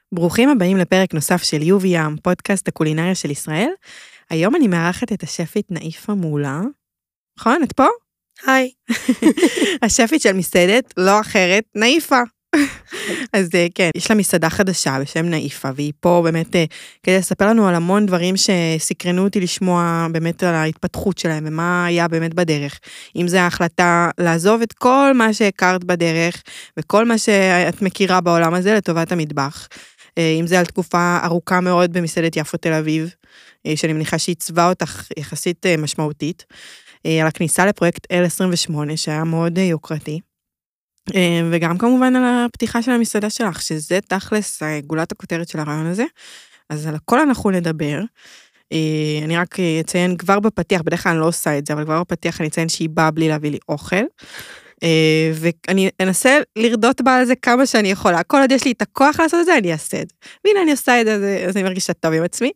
ברוכים הבאים לפרק נוסף של יובי ים, פודקאסט הקולינריה של ישראל. היום אני מארחת את השפית נאיפה מעולה. נכון, את פה? היי. השפית של מסעדת, לא אחרת, נאיפה. אז כן, יש לה מסעדה חדשה בשם נאיפה, והיא פה באמת כדי לספר לנו על המון דברים שסקרנו אותי לשמוע באמת על ההתפתחות שלהם, ומה היה באמת בדרך. אם זה ההחלטה לעזוב את כל מה שהכרת בדרך, וכל מה שאת מכירה בעולם הזה לטובת המטבח. אם זה על תקופה ארוכה מאוד במסעדת יפו תל אביב, שאני מניחה שעיצבה אותך יחסית משמעותית, על הכניסה לפרויקט L28, שהיה מאוד יוקרתי, וגם כמובן על הפתיחה של המסעדה שלך, שזה תכלס גולת הכותרת של הרעיון הזה, אז על הכל אנחנו נדבר. אני רק אציין כבר בפתיח, בדרך כלל אני לא עושה את זה, אבל כבר בפתיח אני אציין שהיא באה בלי להביא לי אוכל, ואני אנסה לרדות בה על זה כמה שאני יכולה, כל עוד יש לי את הכוח לעשות את זה, אני אעשה את זה. והנה אני עושה את זה, אז אני מרגישה טוב עם עצמי.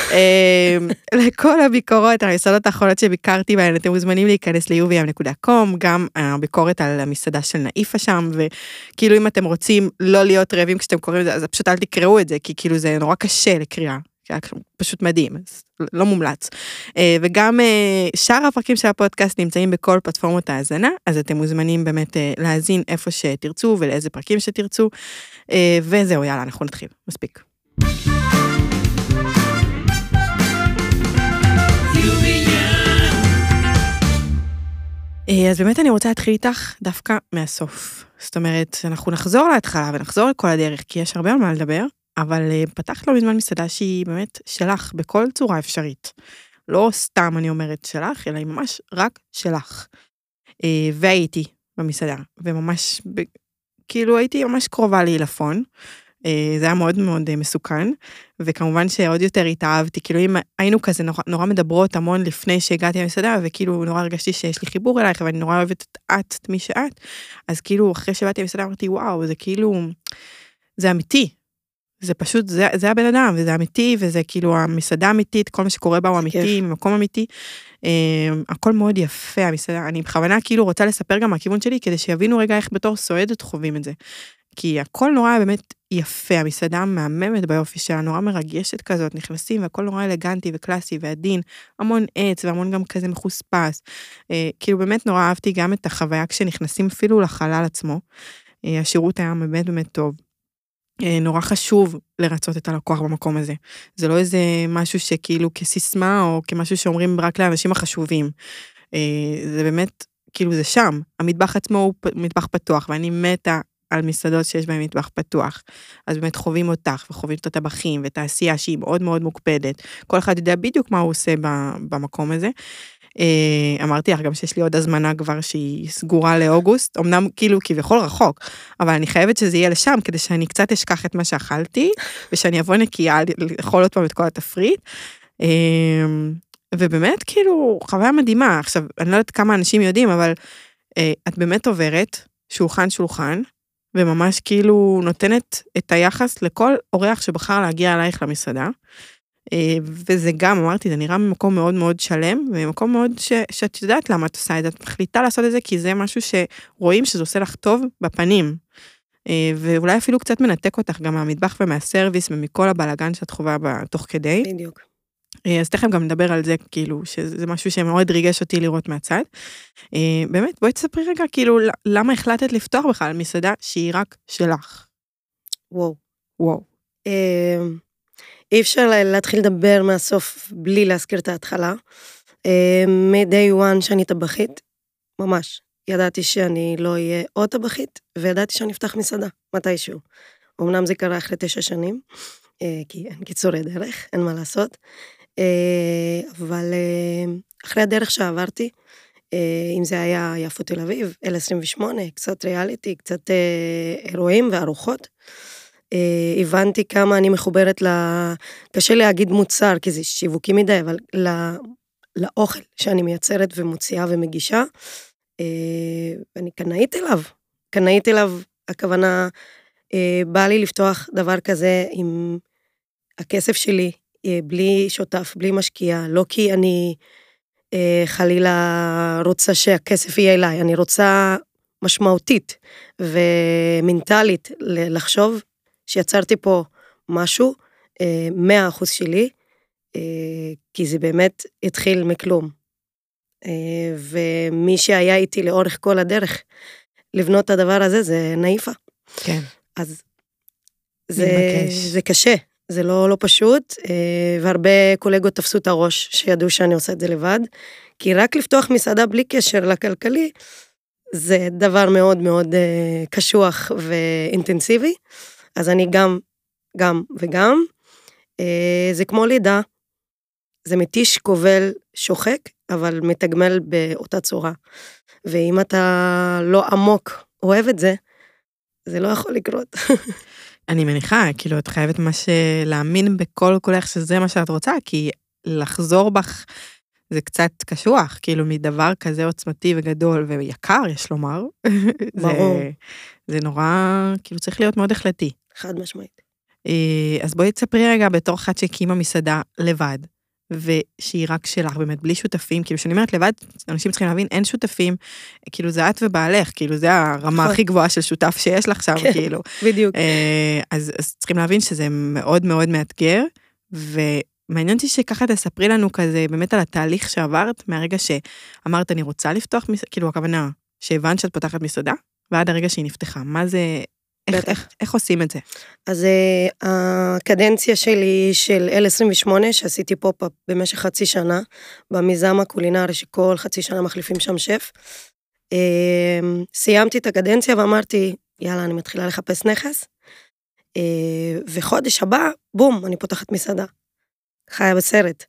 לכל הביקורות, על המסעדות האחרונות שביקרתי בהן, אתם מוזמנים להיכנס ל-uvm.com, גם הביקורת על המסעדה של נאיפה שם, וכאילו אם אתם רוצים לא להיות רעבים כשאתם קוראים את זה, אז פשוט אל תקראו את זה, כי כאילו זה נורא קשה לקריאה. פשוט מדהים, אז לא מומלץ. וגם שאר הפרקים של הפודקאסט נמצאים בכל פלטפורמות ההאזנה, אז אתם מוזמנים באמת להאזין איפה שתרצו ולאיזה פרקים שתרצו, וזהו, יאללה, אנחנו נתחיל, מספיק. אז באמת אני רוצה להתחיל איתך דווקא מהסוף. זאת אומרת, אנחנו נחזור להתחלה ונחזור לכל הדרך, כי יש הרבה על מה לדבר, אבל פתחת לו בזמן מסעדה שהיא באמת שלך בכל צורה אפשרית. לא סתם אני אומרת שלך, אלא היא ממש רק שלך. והייתי במסעדה, וממש, כאילו הייתי ממש קרובה לעילפון, זה היה מאוד מאוד מסוכן, וכמובן שעוד יותר התאהבתי, כאילו אם היינו כזה נורא מדברות המון לפני שהגעתי למסעדה, וכאילו נורא הרגשתי שיש לי חיבור אלייך, ואני נורא אוהבת את מי שאת, אז כאילו אחרי שבאתי למסעדה אמרתי, וואו, זה כאילו, זה אמיתי, זה פשוט, זה הבן אדם, וזה אמיתי, וזה כאילו המסעדה אמיתית, כל מה שקורה בה הוא אמיתי, ממקום אמיתי, הכל מאוד יפה, המסעדה, אני בכוונה כאילו רוצה לספר גם מהכיוון שלי, כדי שיבינו רגע איך בתור סועדת חווים את זה, כי הכל נורא באמת יפה, המסעדה מהממת ביופי שלה, נורא מרגשת כזאת, נכנסים, והכל נורא אלגנטי וקלאסי ועדין, המון עץ, והמון גם כזה מחוספס, כאילו באמת נורא אהבתי גם את החוויה, כשנכנסים אפילו לחלל עצמו, השירות היה באמת באמת טוב, נורא חשוב לרצות את הלקוח במקום הזה. זה לא איזה משהו שכאילו כסיסמה, או כמשהו שאומרים רק לאנשים החשובים. זה באמת, כאילו זה שם. המטבח עצמו הוא מטבח פתוח, ואני מתה על מסעדות שיש בהם מטבח פתוח. אז באמת חווים אותך, וחווים את הטבחים, ואת העשייה שהיא מאוד מאוד מוקפדת. כל אחד יודע בדיוק מה הוא עושה במקום הזה. אמרתי לך גם שיש לי עוד הזמנה כבר שהיא סגורה לאוגוסט, אמנם כאילו כביכול רחוק, אבל אני חייבת שזה יהיה לשם, כדי שאני קצת אשכח את מה שאכלתי, ושאני אבוא נקייה לאכול עוד פעם את כל התפריט, ובאמת כאילו חוויה מדהימה. עכשיו אני לא יודעת כמה אנשים יודעים, אבל את באמת עוברת שולחן, וממש כאילו נותנת את היחס לכל אורח שבחר להגיע אלייך למסעדה, וזה גם, אמרתי, זה נראה ממקום מאוד מאוד שלם, ומקום מאוד שאת יודעת למה את עושה את זה, את מחליטה לעשות את זה, כי זה משהו שרואים שזה עושה לך טוב בפנים, ואולי אפילו קצת מנתק אותך גם מהמטבח ומהסרוויס, ומכל הבלגן שאת חווה תוך כדי. בדיוק. אז תכף גם נדבר על זה, כאילו, שזה משהו שמאוד ריגש אותי לראות מהצד. באמת, בואי תספרי רגע, כאילו, למה החלטת לפתוח בכלל מסעדה שהיא רק שלך? וואו. אי אפשר להתחיל לדבר מהסוף בלי להזכיר את ההתחלה. מ-day one שאני טבחית, ממש, ידעתי שאני לא אהיה עוד טבחית, וידעתי שאני אפתח מסעדה, מתישהו. אמנם זה קרה אחרי 9 שנים, כי אין קיצורי דרך, אין מה לעשות, אבל אחרי הדרך שעברתי, אם זה היה יפו תל אביב, L28, קצת ריאליטי, קצת אירועים וארוחות, הבנתי כמה אני מחוברת קשה להגיד מוצר, כי זה שיווקי מדי, אבל לאוכל שאני מייצרת ומוציאה ומגישה, ואני קנאית אליו, הכוונה, בא לי לפתוח דבר כזה עם הכסף שלי, בלי שותף, בלי משקיע, לא כי אני חלילה רוצה שהכסף יהיה אליי, אני רוצה משמעותית ומנטלית לחשוב שיצרתי פה משהו, 100% שלי, כי זה באמת התחיל מכלום. ומי שהיה איתי לאורך כל הדרך, לבנות את הדבר הזה, זה נאיפה. כן. אז זה קשה, זה לא פשוט, והרבה קולגות תפסו את הראש, שידעו שאני עושה את זה לבד, כי רק לפתוח מסעדה בלי קשר לכלכלי, זה דבר מאוד מאוד קשוח ואינטנסיבי, אז אני גם וגם, זה כמו לידה, זה מתיש, כובל, שוחק, אבל מתגמל באותה צורה, ואם אתה לא עמוק אוהב את זה, זה לא יכול לקרות. אני מניחה, כאילו, את חייבת ממש להאמין בכל כולך שזה מה שאת רוצה, כי לחזור בך זה קצת קשוח, כאילו, מדבר כזה עוצמתי וגדול ויקר, יש לומר. ברור. זה נורא, כאילו, צריך להיות מאוד החלטי. חד משמעית. אז בואי תספרי רגע בתור אחת שהקימה מסעדה לבד, ושהיא רק שלך, באמת, בלי שותפים, כאילו, שאני אומרת לבד, אנשים צריכים להבין, אין שותפים, כאילו, זה את ובעלך, כאילו, זה הרמה הכי גבוהה של שותף שיש לך שם, כאילו. בדיוק. אז צריכים להבין שזה מאוד מאוד מאתגר, ומעניין אותי שככה תספרי לנו כזה, באמת על התהליך שעברת, מהרגע שאמרת, אני רוצה לפתוח, כאילו, הכוונה, שהבנת שאת פותחת מסעדה, ועד הרגע שהיא נפתחה. מה זה, איך עושים את זה? אז הקדנציה שלי של L28, שעשיתי פופ-אפ במשך חצי שנה, במיזם הקולינרי שכל חצי שנה מחליפים שם שף, סיימתי את הקדנציה ואמרתי, יאללה, אני מתחילה לחפש נכס, וחודש הבא, בום, אני פותחת מסעדה. חיה בסרט.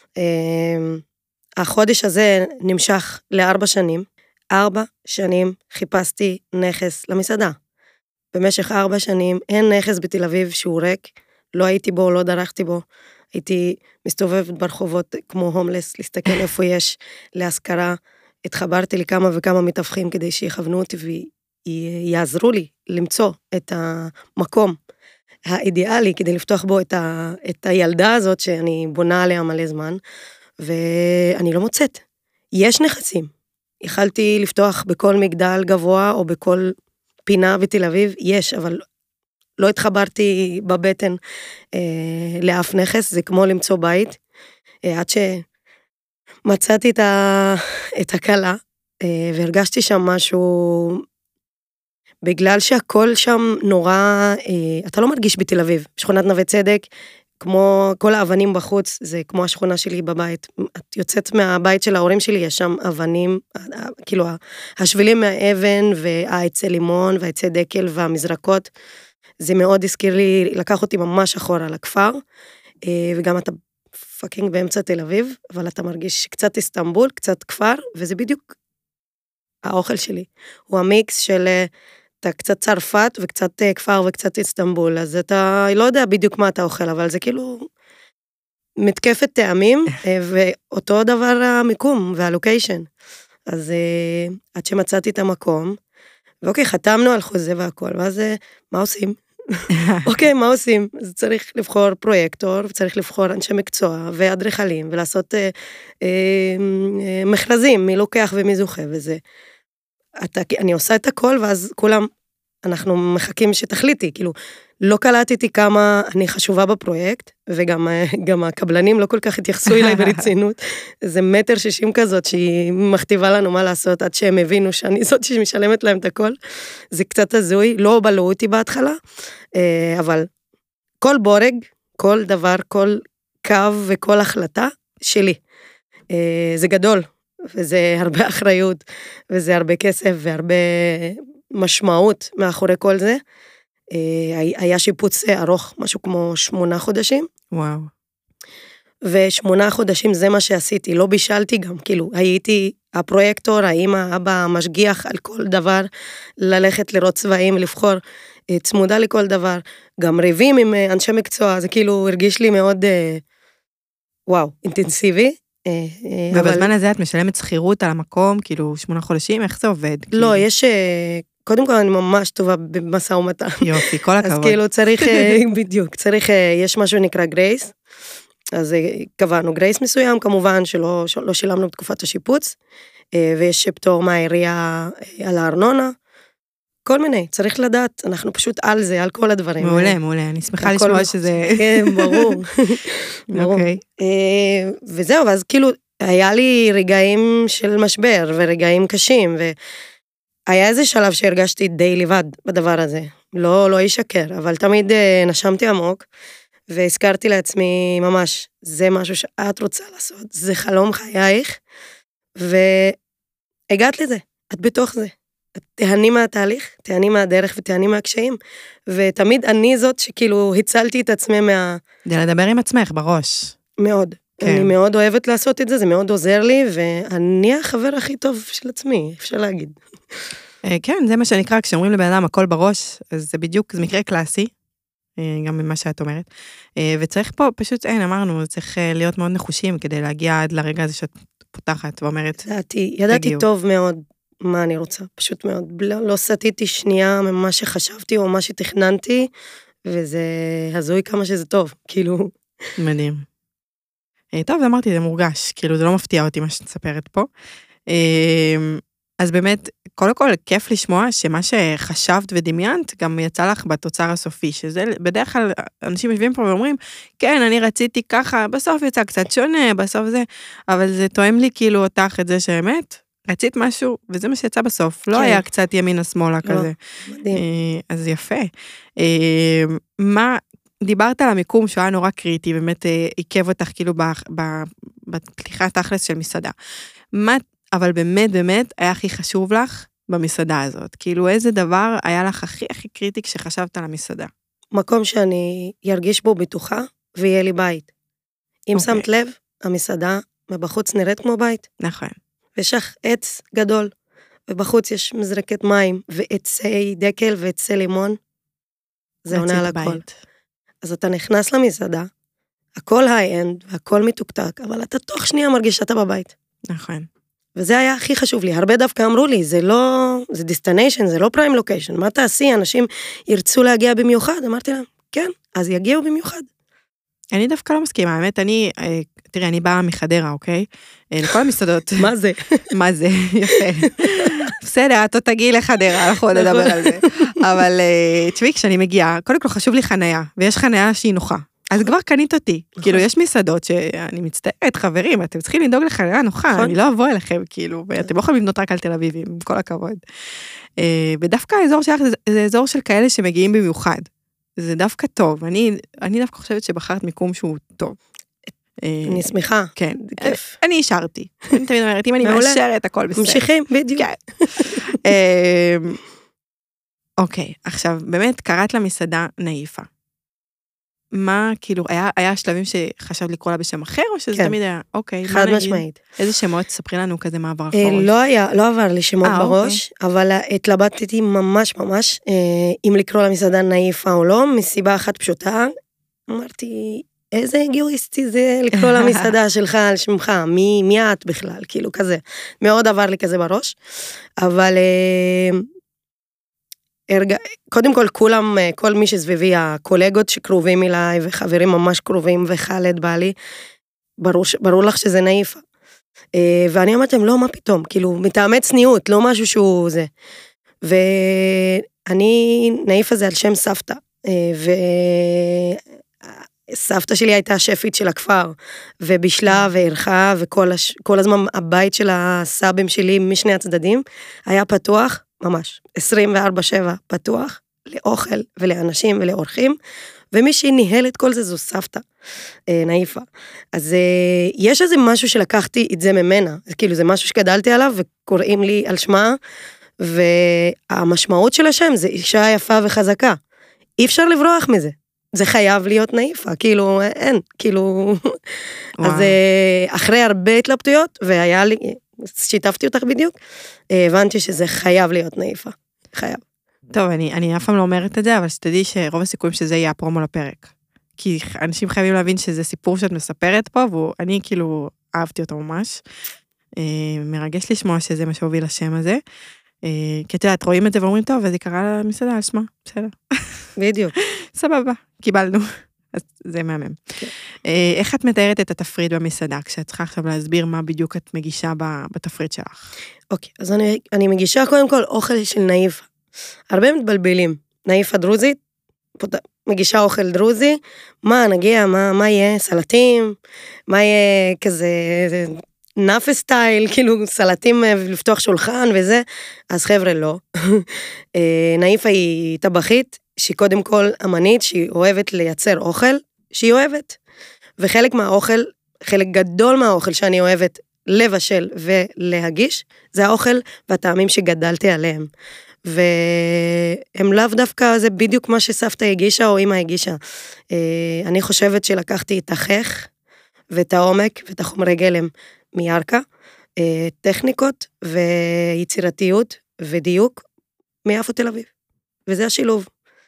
החודש הזה נמשך ל4 שנים, 4 שנים חיפשתי נכס למסעדה. במשך 4 שנים, אין נכס בתל אביב שהוא ריק, לא הייתי בו, לא דרכתי בו, הייתי מסתובבת ברחובות כמו הומלס, להסתכל איפה יש להשכרה, התחברתי לכמה וכמה מתווכים כדי שיכוונו אותי ויעזרו לי למצוא את המקום האידיאלי, כדי לפתוח בו את הילדה הזאת שאני בונה עליה מלא זמן, ואני לא מוצאת. יש נכסים. יכלתי לפתוח בכל מגדל גבוה או בכל פינה בתל אביב, יש, אבל לא התחברתי בבטן לאף נכס, זה כמו למצוא בית, עד שמצאתי את הקלה, והרגשתי שם משהו, בגלל שהכל שם נורא, אתה לא מרגיש בתל אביב, שכונת נווה צדק, כמו כל האבנים בחוץ, זה כמו השכונה שלי בבית, את יוצאת מהבית של ההורים שלי, יש שם אבנים, כאילו השבילים מהאבן, והעצי לימון, והעצי דקל, והמזרקות, זה מאוד הזכיר לי, לקח אותי ממש אחורה לכפר, וגם אתה פאקינג באמצע תל אביב, אבל אתה מרגיש קצת איסטנבול, קצת כפר, וזה בדיוק האוכל שלי, הוא המיקס של אתה קצת צרפת וקצת כפר וקצת איסטנבול, אז אתה לא יודע בדיוק מה אתה אוכל, אבל זה כאילו מתקפת טעמים, ואותו דבר המיקום והלוקיישן. אז עד שמצאתי את המקום, ואוקיי, חתמנו על חוזה והכל, ואז מה עושים? אוקיי, מה עושים? אז צריך לבחור פרויקטור, וצריך לבחור אנשי מקצוע ואדריכלים, ולעשות מכרזים, מי לוקח ומי זוכה, וזה. אני עושה את הכל, ואז כולם, אנחנו מחכים שתחליטי, כאילו, לא קלטתי כמה אני חשובה בפרויקט, וגם הקבלנים לא כל כך התייחסו אליי ברצינות, זה 1.60 מטר כזאת, שהיא מכתיבה לנו מה לעשות, עד שהם הבינו שאני זאת שמשלמת להם את הכל, זה קצת הזוי, לא בלעו אותי בהתחלה, אבל כל בורג, כל דבר, כל קו וכל החלטה שלי, זה גדול, וזה הרבה אחריות, וזה הרבה כסף, והרבה משמעות מאחורי כל זה. היה שיפוץ ארוך, משהו כמו 8 חודשים. וואו. ו8 חודשים זה מה שעשיתי, לא בישלתי גם, כאילו, הייתי הפרויקטור, האמא, אבא, המשגיח על כל דבר, ללכת לראות צבעים, לבחור צמודה לכל דבר, גם ריבים עם אנשי מקצוע, זה כאילו הרגיש לי מאוד, וואו, אינטנסיבי. ובזמן הזה את משלמת שכירות על המקום, כאילו 8 חודשים, איך זה עובד? לא, יש, קודם כל אני ממש טובה במשא ומתן. יופי, כל הכבוד. אז כאילו צריך, בדיוק, צריך, יש משהו נקרא גרייס, אז קבענו גרייס מסוים, כמובן שלא שילמנו בתקופת השיפוץ, ויש פטור מהעירייה על הארנונה, כל מיני, צריך לדעת, אנחנו פשוט על זה, על כל הדברים. מעולה, מעולה, אני שמחה לשמוע שזה... כן, ברור. אוקיי. וזהו, ואז כאילו, היה לי רגעים של משבר, ורגעים קשים, והיה איזה שלב שהרגשתי די לבד בדבר הזה. לא ישקר, אבל תמיד נשמתי עמוק, והזכרתי לעצמי ממש, זה משהו שאת רוצה לעשות, זה חלום חייך, והגעת לזה, את בתוך זה. תהני מהתהליך, תהני מהדרך ותהני מהקשיים, ותמיד אני זאת שכאילו הצלתי את עצמי זה לדבר עם עצמך בראש. מאוד. כן. אני מאוד אוהבת לעשות את זה, זה מאוד עוזר לי, ואני החבר הכי טוב של עצמי, אפשר להגיד. כן, זה מה שנקרא, כשאומרים לבן אדם הכל בראש, אז זה בדיוק, זה מקרה קלאסי, גם ממה שאת אומרת, וצריך פה, פשוט אמרנו, צריך להיות מאוד נחושים, כדי להגיע עד לרגע הזה שאת פותחת ואומרת, ידעתי טוב מאוד מה אני רוצה, פשוט מאוד, לא סתיתי שנייה ממה שחשבתי, או מה שתכננתי, וזה הזוי כמה שזה טוב, כאילו. מדהים. טוב, אמרתי, זה מורגש, כאילו זה לא מפתיע אותי מה שאת מספרת פה. אז באמת, קודם כל, כיף לשמוע שמה שחשבת ודמיינת, גם יצא לך בתוצר הסופי, שזה בדרך כלל אנשים יושבים פה ואומרים, כן, אני רציתי ככה, בסוף יצא קצת שונה, בסוף זה, אבל זה תואם לי כאילו אותך את זה שאמת, רצית משהו, וזה מה שיצא בסוף, לא היה קצת ימינה שמאלה כזה. מדהים. אז יפה. מה, דיברת על המיקום שהוא היה נורא קריטי, באמת עיכב אותך כאילו בפתיחת תכלס של מסעדה. מה, אבל באמת באמת היה הכי חשוב לך במסעדה הזאת? כאילו איזה דבר היה לך הכי הכי קריטי כשחשבת על המסעדה? מקום שאני ירגיש בו בטוחה ויהיה לי בית. אם שמת לב, המסעדה מבחוץ נראית כמו בית. נכון. ויש לך עץ גדול, ובחוץ יש מזרקת מים, ועצי דקל ועצי לימון. זה עונה על הכל. אז אתה נכנס למסעדה, הכל היי-אנד, והכל מתוקתק, אבל אתה תוך שנייה מרגיש שאתה בבית. נכון. וזה היה הכי חשוב לי. הרבה דווקא אמרו לי, זה לא, זה destination, זה לא prime location. מה תעשי? אנשים ירצו להגיע במיוחד. אמרתי להם, כן, אז יגיעו במיוחד. אני דווקא לא מסכימה, האמת, תראי, אני באה מחדרה, אוקיי? לכל המסעדות. מה זה? מה זה? יפה. בסדר, את תגיעי לחדרה, אנחנו נדבר על זה. אבל תשמעי, כשאני מגיעה, קודם כל חשוב לי חניה, ויש חניה שהיא נוחה. אז כבר קנית אותי. כאילו, יש מסעדות שאני מצטערת, חברים, אתם צריכים לדאוג לחניה נוחה, אני לא אבוא אליכם, כאילו, ואתם לא יכולים לבנות רק על תל אביבים, עם כל הכבוד. ודווקא האזור שלך זה אזור של כאלה שמגיעים במיוחד. זה דווקא טוב, אני דווקא חושבת שבחרת מיקום שהוא טוב. אני שמחה. כן, אני אישרתי. אני תמיד אומרת, אם אני מאשרת, הכל בסדר. ממשיכים, בדיוק. אוקיי, עכשיו, באמת קראת למסעדה נאיפה. מה, כאילו, היה שלבים שחשבת לקרוא לה בשם אחר, או שזה תמיד היה, אוקיי, חד משמעית. איזה שמות, ספרי לנו כזה מה עבר לך בראש. לא עבר לי שמות בראש, אבל התלבטתי ממש ממש, אם לקרוא למסעדה נאיפה או לא, מסיבה אחת פשוטה, אמרתי, איזה אגואיסטי זה לקרוא למסעדה שלך על שמך, מי את בכלל, כאילו כזה, מאוד עבר לי כזה בראש, אבל קודם כל כולם, כל מי שסביבי, הקולגות שקרובים אליי, וחברים ממש קרובים, וחלד בעלי, ברור לך שזה נאיפה. ואני אמרתי להם, לא, מה פתאום, כאילו, מטעמי צניעות, לא משהו שהוא זה. ואני, נאיפה זה על שם סבתא, סבתא שלי הייתה שפית של הכפר, ובישלה וערכה, וכל הזמן הבית של הסבים שלי משני הצדדים, היה פתוח, ממש, 24/7 פתוח, לאוכל ולאנשים ולאורחים, ומי שניהל את כל זה זו סבתא, נאיפה. אז יש איזה משהו שלקחתי את זה ממנה, כאילו זה משהו שגדלתי עליו, וקוראים לי על שמה, והמשמעות של השם זה אישה יפה וחזקה. אי אפשר לברוח מזה. זה חייב להיות נאיפה, כאילו אין, כאילו, אז אחרי הרבה התלבטויות, והיה לי, שיתפתי אותך בדיוק, הבנתי שזה חייב להיות נאיפה, חייב. טוב, אני אף פעם לא אומרת את זה, אבל שתדעי שרוב הסיכויים שזה יהיה הפרומו לפרק, כי אנשים חייבים להבין שזה סיפור שאת מספרת פה, ואני כאילו אהבתי אותו ממש, מרגש לשמוע שזה מה שהוביל השם הזה, כי את יודעת, רואים את זה ואומרים, טוב, אז היא קראה למסעדה על שמה, בסדר. בדיוק. סבבה, קיבלנו. אז זה מהמם. איך את מתארת את התפריט במסעדה, כשאת צריכה עכשיו להסביר מה בדיוק את מגישה בתפריט שלך? אוקיי, אז אני מגישה קודם כל אוכל של נאיפה. הרבה מתבלבלים. נאיפה דרוזית, מגישה אוכל דרוזי, מה נגיע, מה יהיה, סלטים, מה יהיה כזה נאפה סטייל, כאילו סלטים לפתוח שולחן וזה, אז חבר'ה לא. נאיפה היא טבחית, שהיא קודם כל אמנית, שהיא אוהבת לייצר אוכל, שהיא אוהבת. וחלק מהאוכל, חלק גדול מהאוכל שאני אוהבת לבשל ולהגיש, זה האוכל והטעמים שגדלתי עליהם. והם לאו דווקא, זה בדיוק מה שסבתא הגישה או אמא הגישה. אני חושבת שלקחתי את החך ואת העומק ואת החומרי גלם מירקה, טכניקות ויצירתיות ודיוק מיפו תל אביב. וזה השילוב.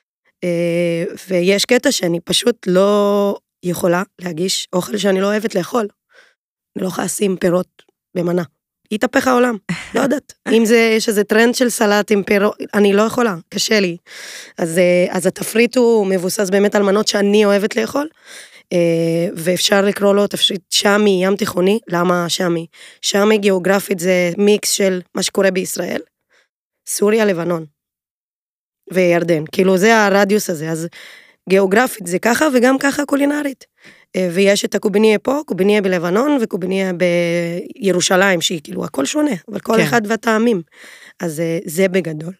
ויש קטע שאני פשוט לא יכולה להגיש אוכל שאני לא אוהבת לאכול. אני לא יכולה לשים פירות במנה. יתהפך העולם, לא יודעת. אם יש איזה טרנד של סלט עם פירות, אני לא יכולה, קשה לי. אז התפריט הוא מבוסס באמת על מנות שאני אוהבת לאכול, ואפשר לקרוא לו תפריט שמי, ים תיכוני. למה שמי? שמי גיאוגרפית זה מיקס של מה שקורה בישראל, סוריה, לבנון וירדן. כאילו זה הרדיוס הזה, אז גיאוגרפית זה ככה וגם ככה קולינרית. ויש את הקוביניה פה, קוביניה בלבנון וקוביניה בירושלים, שהיא כאילו הכל שונה, אבל כל כן. אחד והטעמים. אז זה בגדול.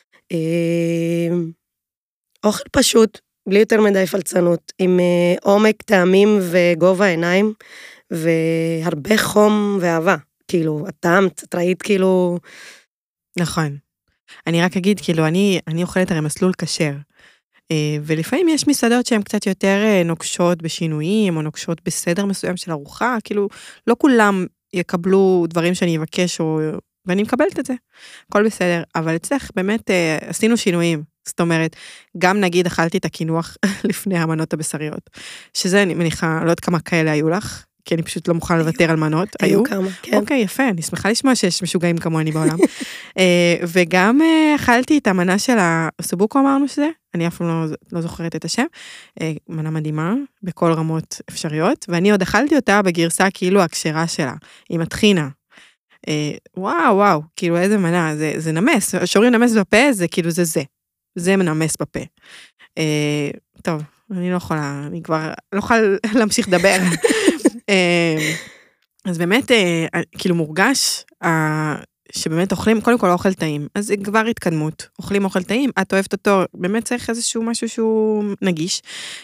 אוכל פשוט, בלי יותר מדי פלצנות, עם עומק טעמים וגובה עיניים, והרבה חום ואהבה. כאילו, את ראית כאילו... נכון. אני רק אגיד, כאילו, אני אוכלת הרי מסלול כשר. ולפעמים יש מסעדות שהן קצת יותר נוקשות בשינויים, או נוקשות בסדר מסוים של ארוחה, כאילו לא כולם יקבלו דברים שאני אבקש, ואני מקבלת את זה, הכל בסדר, אבל אצלך באמת עשינו שינויים, זאת אומרת, גם נגיד אכלתי את הקינוח לפני המנות הבשריות, שזה אני מניחה, לא יודעת כמה כאלה היו לך, כי אני פשוט לא מוכנה לוותר על מנות. היו כמה, כן. אוקיי, יפה, אני שמחה לשמוע שיש משוגעים כמוני בעולם. וגם אכלתי את המנה של הסובוקו, אמרנו שזה, אני אף פעם לא זוכרת את השם, מנה מדהימה, בכל רמות אפשריות, ואני עוד אכלתי אותה בגרסה כאילו הכשרה שלה, עם התחינה. וואו, כאילו איזה מנה, זה נמס, שורים נמס בפה, זה כאילו זה מנמס בפה. טוב, אני לא יכולה, אני כבר לא יכולה להמשיך לדבר. אז באמת, כאילו מורגש, שבאמת אוכלים, קודם כל אוכל טעים, אז זה כבר התקדמות, אוכלים אוכל טעים, את אוהבת אותו, באמת צריך איזשהו משהו שהוא נגיש,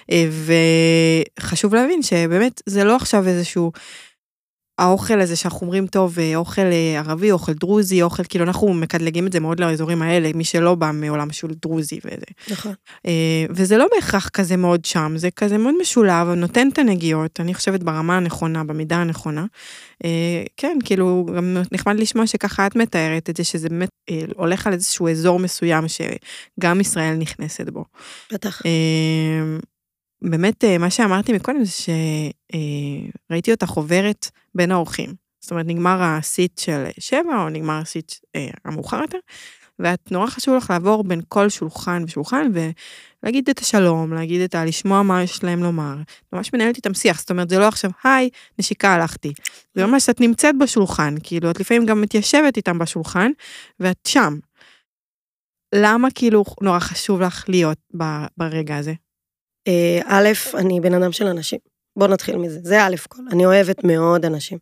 וחשוב להבין שבאמת זה לא עכשיו איזשהו, האוכל הזה שאנחנו אומרים טוב, אוכל ערבי, אוכל דרוזי, אוכל, כאילו אנחנו מקדלגים את זה מאוד לאזורים האלה, מי שלא בא מעולם של דרוזי וזה. נכון. וזה לא בהכרח כזה מאוד שם, זה כזה מאוד משולב, נותן את הנגיעות, אני חושבת ברמה הנכונה, במידה הנכונה. כן, כאילו, גם נחמד לשמוע שככה את מתארת את זה, שזה באמת הולך על איזשהו אזור מסוים, שגם ישראל נכנסת בו. בטח. באמת, מה שאמרתי מקודם זה שראיתי אותך עוברת בין האורחים. זאת אומרת, נגמר הסיט של 7, או נגמר הסיט המאוחר יותר, ואת נורא חשוב לך לעבור בין כל שולחן ושולחן, ולהגיד את השלום, להגיד את לשמוע מה יש להם לומר. ממש מנהלת איתם שיח, זאת אומרת, זה לא עכשיו, היי, נשיקה, הלכתי. זה ממש, את נמצאת בשולחן, כאילו, את לפעמים גם מתיישבת איתם בשולחן, ואת שם. למה כאילו נורא חשוב לך להיות ברגע הזה? א', אני בן אדם של אנשים. בוא נתחיל מזה. זה א' כל. אני אוהבת מאוד אנשים.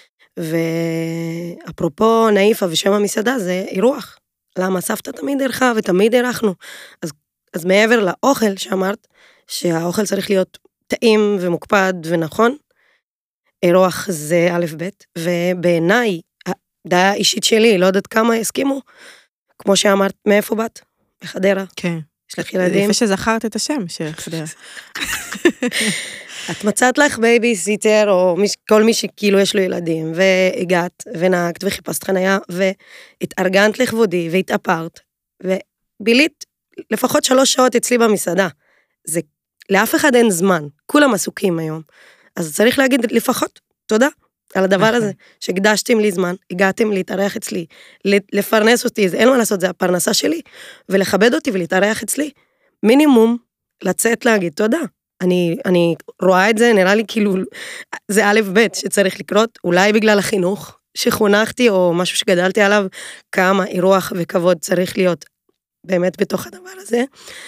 ואפרופו נאיפה ושם המסעדה, זה אירוח. למה סבתא תמיד ערכה ותמיד ערכנו. אז מעבר לאוכל שאמרת, שהאוכל צריך להיות טעים ומוקפד ונכון, אירוח זה א' ב', ובעיניי, דעה אישית שלי, לא יודעת כמה הסכימו, כמו שאמרת, מאיפה באת? מחדרה. כן. יש לך ילדים? יפה שזכרת את השם של חדרה. את מצאת לך בייבי סיטר, או כל מי שכאילו יש לו ילדים, והגעת, ונהגת, וחיפשת חניה, והתארגנת לכבודי, והתאפרת, ובילית לפחות 3 שעות אצלי במסעדה. זה, לאף אחד אין זמן, כולם עסוקים היום. אז צריך להגיד לפחות, תודה על הדבר הזה, שהקדשתם לי זמן, הגעתם להתארח אצלי, לפרנס אותי, אין מה לעשות, זה הפרנסה שלי, ולכבד אותי ולהתארח אצלי. מינימום, לצאת להגיד תודה. אני רואה את זה, נראה לי כאילו, זה א' ב' שצריך לקרות, אולי בגלל החינוך שחונכתי, או משהו שגדלתי עליו, כמה אירוח וכבוד צריך להיות באמת בתוך הדבר הזה,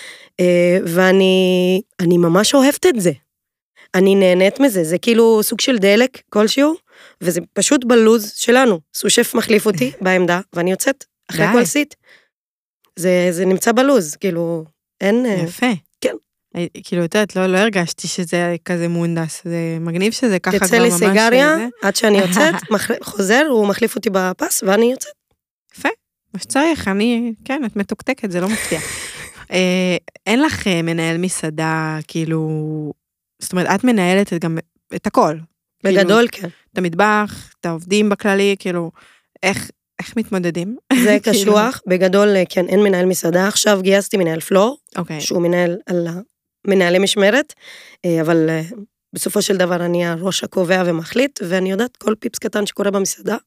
ואני ממש אוהבת את זה. אני נהנית מזה, זה כאילו סוג של דלק כלשהו, וזה פשוט בלוז שלנו. סושף מחליף אותי בעמדה, ואני יוצאת אחרי כל סיט. זה נמצא בלוז, כאילו, אין... יפה. כן. כאילו, יודעת, לא הרגשתי שזה כזה מונדס, זה מגניב שזה ככה כבר ממש... יצא לי סיגריה, עד שאני יוצאת, חוזר, הוא מחליף אותי בפס, ואני יוצאת. יפה, מה שצריך, כן, את מתוקתקת, זה לא מפתיע. אין לך מנהל מסעדה, כאילו... זאת אומרת, את מנהלת גם את הכל. בגדול, כן. את המטבח, את העובדים בכללי, כאילו, איך מתמודדים? זה קשוח, בגדול, כן, אין מנהל מסעדה. עכשיו גייסתי מנהל פלור, שהוא מנהל על מנהלי משמרת, אבל בסופו של דבר אני הראש הקובע ומחליט, ואני יודעת כל פיפס קטן שקורה במסעדה.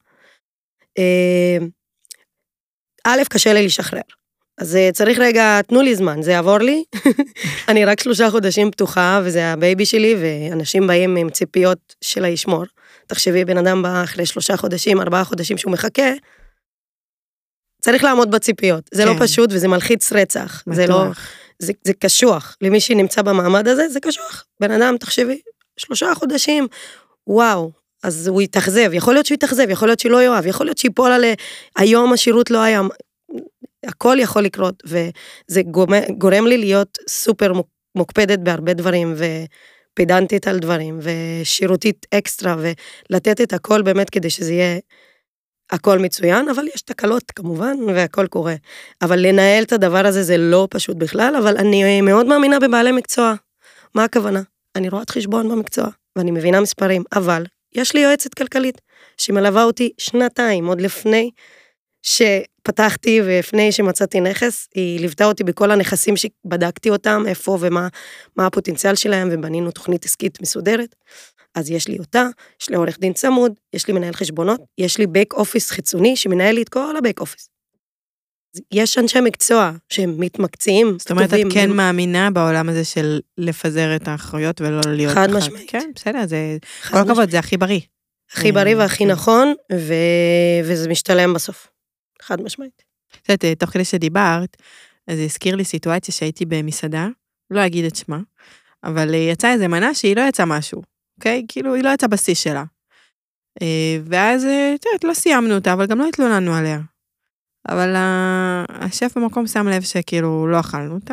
א', קשה לי לשחרר. אז צריך רגע, תנו לי זמן, זה יעבור לי. אני רק 3 חודשים פתוחה, וזה הבייבי שלי, ואנשים באים עם ציפיות של הישמור. תחשבי, בן אדם בא אחרי 3 חודשים, 4 חודשים שהוא מחכה, צריך לעמוד בציפיות. זה לא פשוט, וזה מלחיץ רצח. זה לא, זה קשוח. למי שנמצא במעמד הזה, זה קשוח. בן אדם, תחשבי, 3 חודשים, וואו, אז הוא יתאכזב. יכול להיות שהוא יתאכזב, יכול להיות שלא יאהב, יכול להיות שיפול על היום השירות לא היה... הכל יכול לקרות, וזה גורם לי להיות סופר מוקפדת בהרבה דברים, ופדנטית על דברים, ושירותית אקסטרה, ולתת את הכל באמת כדי שזה יהיה הכל מצוין, אבל יש תקלות כמובן, והכל קורה. אבל לנהל את הדבר הזה זה לא פשוט בכלל, אבל אני מאוד מאמינה בבעלי מקצוע. מה הכוונה? אני רואת חשבון במקצוע, ואני מבינה מספרים, אבל יש לי יועצת כלכלית, שמלווה אותי 2 עוד לפני שפתחתי ולפני שמצאתי נכס, היא ליוותה אותי בכל הנכסים שבדקתי אותם, איפה ומה הפוטנציאל שלהם, ובנינו תוכנית עסקית מסודרת. אז יש לי אותה, יש לי עורך דין צמוד, יש לי מנהל חשבונות, יש לי בק אופיס חיצוני שמנהל לי את כל הבק אופיס. יש אנשי מקצוע שהם מתמקצעים. זאת אומרת, את כן מאמינה בעולם הזה של לפזר את האחריות ולא להיות... חד משמעית. כן, בסדר, זה... כל הכבוד, זה הכי בריא. הכי בריא והכי נכון, וזה משתלם בסוף. חד משמעית. תוך כדי שדיברת, אז הזכיר לי סיטואציה שהייתי במסעדה, לא אגיד את שמה, אבל יצאה איזה מנה שהיא לא יצאה משהו, אוקיי? כאילו, היא לא יצאה בשיא שלה. ואז, לא סיימנו אותה, אבל גם לא התלוננו עליה. אבל השף במקום שם לב שכאילו לא אכלנו אותה.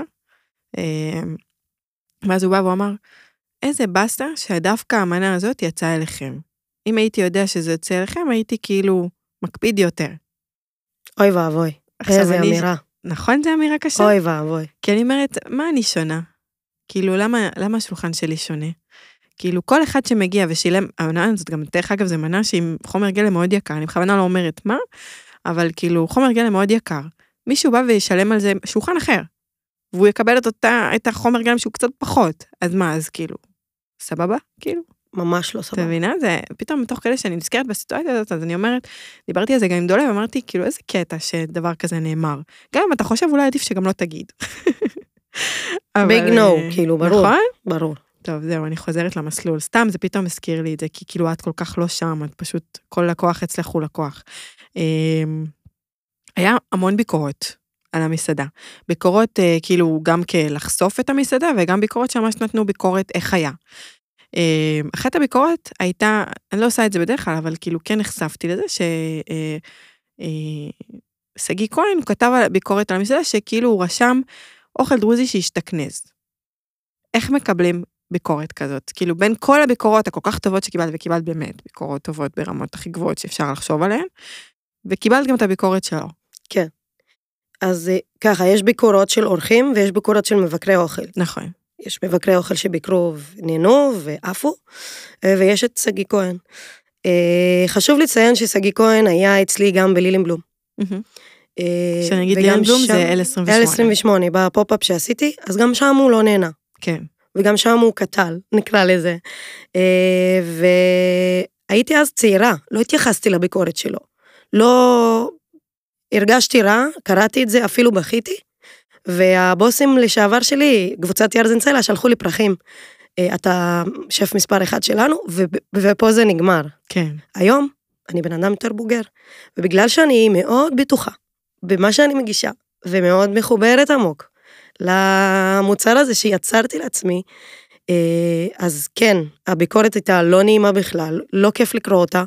ואז הוא בא ואמר, איזה בסטה שדווקא המנה הזאת יצאה אליכם. אם הייתי יודע שזה יוצא אליכם, הייתי כאילו מקפיד יותר. אוי ואבוי, איזה אמירה. נכון, זה אמירה קשה? אוי ואבוי. כי אני אומרת, מה אני שונה? כאילו, למה השולחן שלי שונה? כאילו, כל אחד שמגיע ושילם, המנה הזאת גם, דרך אגב, זה מנה שהיא חומר גלם מאוד יקר, אני בכוונה לא אומרת מה, אבל כאילו, חומר גלם מאוד יקר. מישהו בא וישלם על זה שולחן אחר, והוא יקבל את החומר גלם שהוא קצת פחות. אז מה, אז כאילו, סבבה? כאילו? ממש לא סבבה. אתה מבינה? זה פתאום מתוך כדי שאני נזכרת בסיטואציה הזאת, אז אני אומרת, דיברתי על זה גם עם דולה, ואמרתי, כאילו, איזה קטע שדבר כזה נאמר. גם אם אתה חושב, אולי עדיף שגם לא תגיד. ביג נו, כאילו, ברור. נכון? ברור. טוב, זהו, אני חוזרת למסלול. סתם, זה פתאום הזכיר לי את זה, כי כאילו, את כל כך לא שם, את פשוט, כל לקוח אצלך הוא לקוח. היה המון ביקורות על המסעדה. ביקורות, כאילו, גם כלחשוף את המסעדה, וגם ביקורות שממש נתנו ביקורת איך היה. אחת הביקורת הייתה, אני לא עושה את זה בדרך כלל, אבל כאילו כן נחשפתי לזה, שסגי כהן, הוא כתב על ביקורת על המסעדה, שכאילו הוא רשם אוכל דרוזי שהשתכנז. איך מקבלים ביקורת כזאת? כאילו בין כל הביקורות הכל כך טובות שקיבלת, וקיבלת באמת ביקורות טובות ברמות הכי גבוהות שאפשר לחשוב עליהן, וקיבלת גם את הביקורת שלו. כן. אז ככה, יש ביקורות של אורחים, ויש ביקורות של מבקרי אוכל. נכון. יש מבקרי אוכל שביקרו ונהנו ועפו, ויש את סגי כהן. חשוב לציין שסגי כהן היה אצלי גם בלילינבלום. כשנגיד לילינבלום זה L28. L28, בפופ-אפ שעשיתי, אז גם שם הוא לא נהנה. כן. וגם שם הוא קטל, נקרא לזה. והייתי אז צעירה, לא התייחסתי לביקורת שלו. לא הרגשתי רע, קראתי את זה, אפילו בכיתי, והבוסים לשעבר שלי, קבוצת ירזנצלה, שלחו לי פרחים. אתה שף מספר 1 שלנו, ופה זה נגמר. כן. היום, אני בן אדם יותר בוגר, ובגלל שאני מאוד בטוחה, במה שאני מגישה, ומאוד מחוברת עמוק למוצר הזה שיצרתי לעצמי. אז כן, הביקורת הייתה לא נעימה בכלל, לא כיף לקרוא אותה.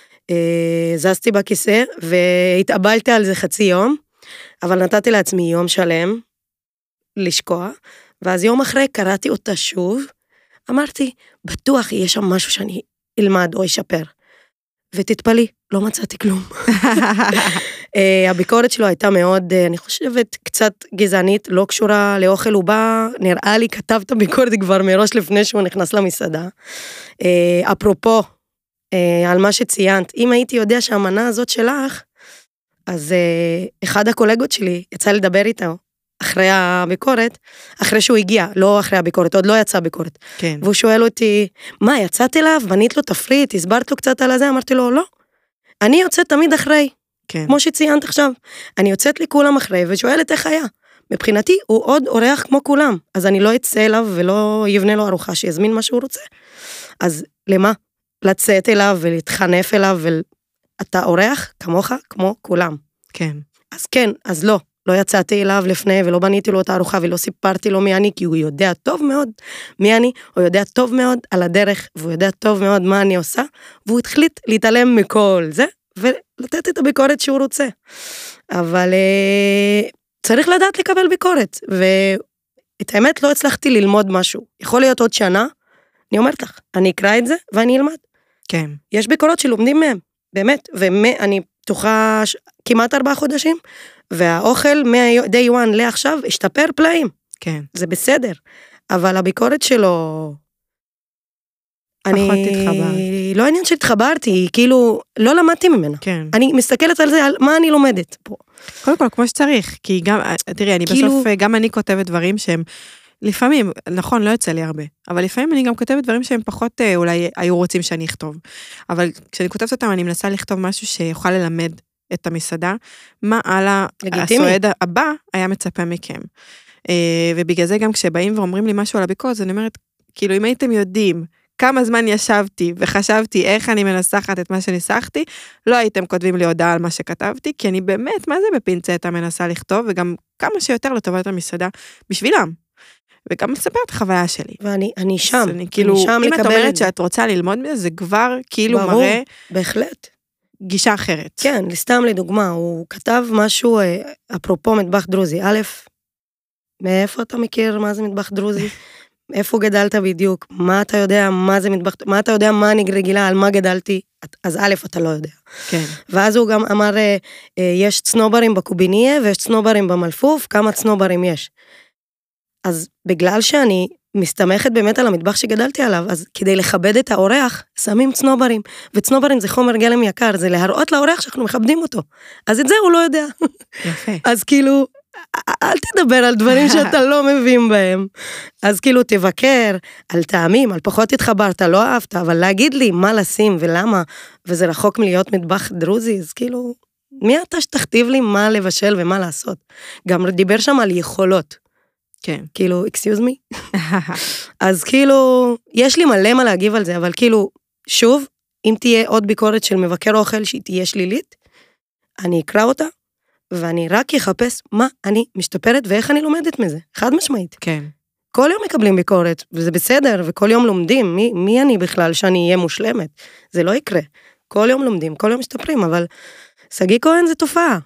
זזתי בכיסא והתאבלתי על זה חצי יום, אבל נתתי לעצמי יום שלם לשקוע, ואז יום אחרי קראתי אותה שוב, אמרתי, בטוח יהיה שם משהו שאני אלמד או אשפר. ותתפלי, לא מצאתי כלום. הביקורת שלו הייתה מאוד, אני חושבת, קצת גזענית, לא קשורה לאוכל, הוא בא, נראה לי, כתב את הביקורת כבר מראש לפני שהוא נכנס למסעדה. אפרופו, על מה שציינת, אם הייתי יודע שהמנה הזאת שלך, אז אחד הקולגות שלי יצא לדבר איתו, אחרי הביקורת, אחרי שהוא הגיע, לא אחרי הביקורת, עוד לא יצא ביקורת. כן. והוא שואל אותי, מה, יצאת אליו, בנית לו תפריט, הסברת לו קצת על הזה, אמרתי לו, לא. אני יוצאת תמיד אחרי, כן. כמו שציינת עכשיו. אני יוצאת לכולם אחרי, ושואלת איך היה. מבחינתי, הוא עוד אורח כמו כולם, אז אני לא אצא אליו ולא יבנה לו ארוחה, שיזמין מה שהוא רוצה. אז למה? לצאת אליו ולהתחנף אליו, אתה אורח כמוך, כמו כולם. כן. אז כן, אז לא. לא יצאתי אליו לפני, ולא בניתי לו את הארוחה, ולא סיפרתי לו מי אני, כי הוא יודע טוב מאוד מי אני, הוא יודע טוב מאוד על הדרך, והוא יודע טוב מאוד מה אני עושה, והוא התחליט להתעלם מכל זה, ולתת את הביקורת שהוא רוצה. אבל צריך לדעת לקבל ביקורת, ואת האמת לא הצלחתי ללמוד משהו. יכול להיות עוד שנה, אני אומרת לך, אני אקרא את זה, ואני אלמד. כן. יש ביקורות שלומדים מהם, באמת, ואני פתוחה כמעט 4 חודשים, והאוכל מ-day one לעכשיו השתפר פלאים. כן. זה בסדר. אבל הביקורת שלו... פחות התחברת. לא עניין שהתחברתי, כאילו, לא למדתי ממנה. כן. אני מסתכלת על זה, על מה אני לומדת פה. קודם כל, כמו שצריך, כי גם, תראי, אני בסוף, גם אני כותבת דברים שהם, לפעמים, נכון, לא יוצא לי הרבה, אבל לפעמים אני גם כותבת דברים שהם פחות, אולי היו רוצים שאני אכתוב. אבל כשאני כותבת אותם, אני מנסה לכתוב משהו שיוכל ללמד את המסעדה, מה על הסועד הבא היה מצפה מכם. ובגלל זה גם כשבאים ואומרים לי משהו על הביקורת, אני אומרת, כאילו אם הייתם יודעים כמה זמן ישבתי וחשבתי איך אני מנסחת את מה שניסחתי, לא הייתם כותבים לי הודעה על מה שכתבתי, כי אני באמת, מה זה בפינצטה מנסה לכתוב, וגם כמה שיותר לטובת המסעדה בשבילם. וגם מספר את החוויה שלי. ואני שם. כאילו, אם את אומרת שאת רוצה ללמוד מזה, זה כבר כאילו מראה... בהחלט. גישה אחרת. כן, סתם לדוגמה, הוא כתב משהו, אפרופו מטבח דרוזי. א', מאיפה אתה מכיר מה זה מטבח דרוזי? איפה גדלת בדיוק? מה אתה יודע מה זה מטבח, מה אתה יודע מה אני רגילה, על מה גדלתי? אז א', אתה לא יודע. כן. ואז הוא גם אמר, יש צנוברים בקוביניה ויש צנוברים במלפוף, כמה צנוברים יש. אז בגלל שאני מסתמכת באמת על המטבח שגדלתי עליו, אז כדי לכבד את האורח, שמים צנוברים, וצנוברים זה חומר גלם יקר, זה להראות לאורח שאנחנו מכבדים אותו. אז את זה הוא לא יודע. יפה. אז כאילו, אל תדבר על דברים שאתה לא מבין בהם. אז כאילו תבקר על טעמים, על פחות התחברת, לא אהבת, אבל להגיד לי מה לשים ולמה, וזה רחוק מלהיות מטבח דרוזי, אז כאילו, מי אתה שתכתיב לי מה לבשל ומה לעשות? גם דיבר שם על יכולות. כן. כאילו, excuse me? אז כאילו, יש לי מלא מה להגיב על זה, אבל כאילו, שוב, אם תהיה עוד ביקורת של מבקר אוכל שהיא תהיה שלילית, אני אקרא אותה, ואני רק אחפש מה אני משתפרת ואיך אני לומדת מזה, חד משמעית. כן. כל יום מקבלים ביקורת, וזה בסדר, וכל יום לומדים, מי אני בכלל שאני אהיה מושלמת? זה לא יקרה. כל יום לומדים, כל יום משתפרים, אבל סגי כהן זה תופעה.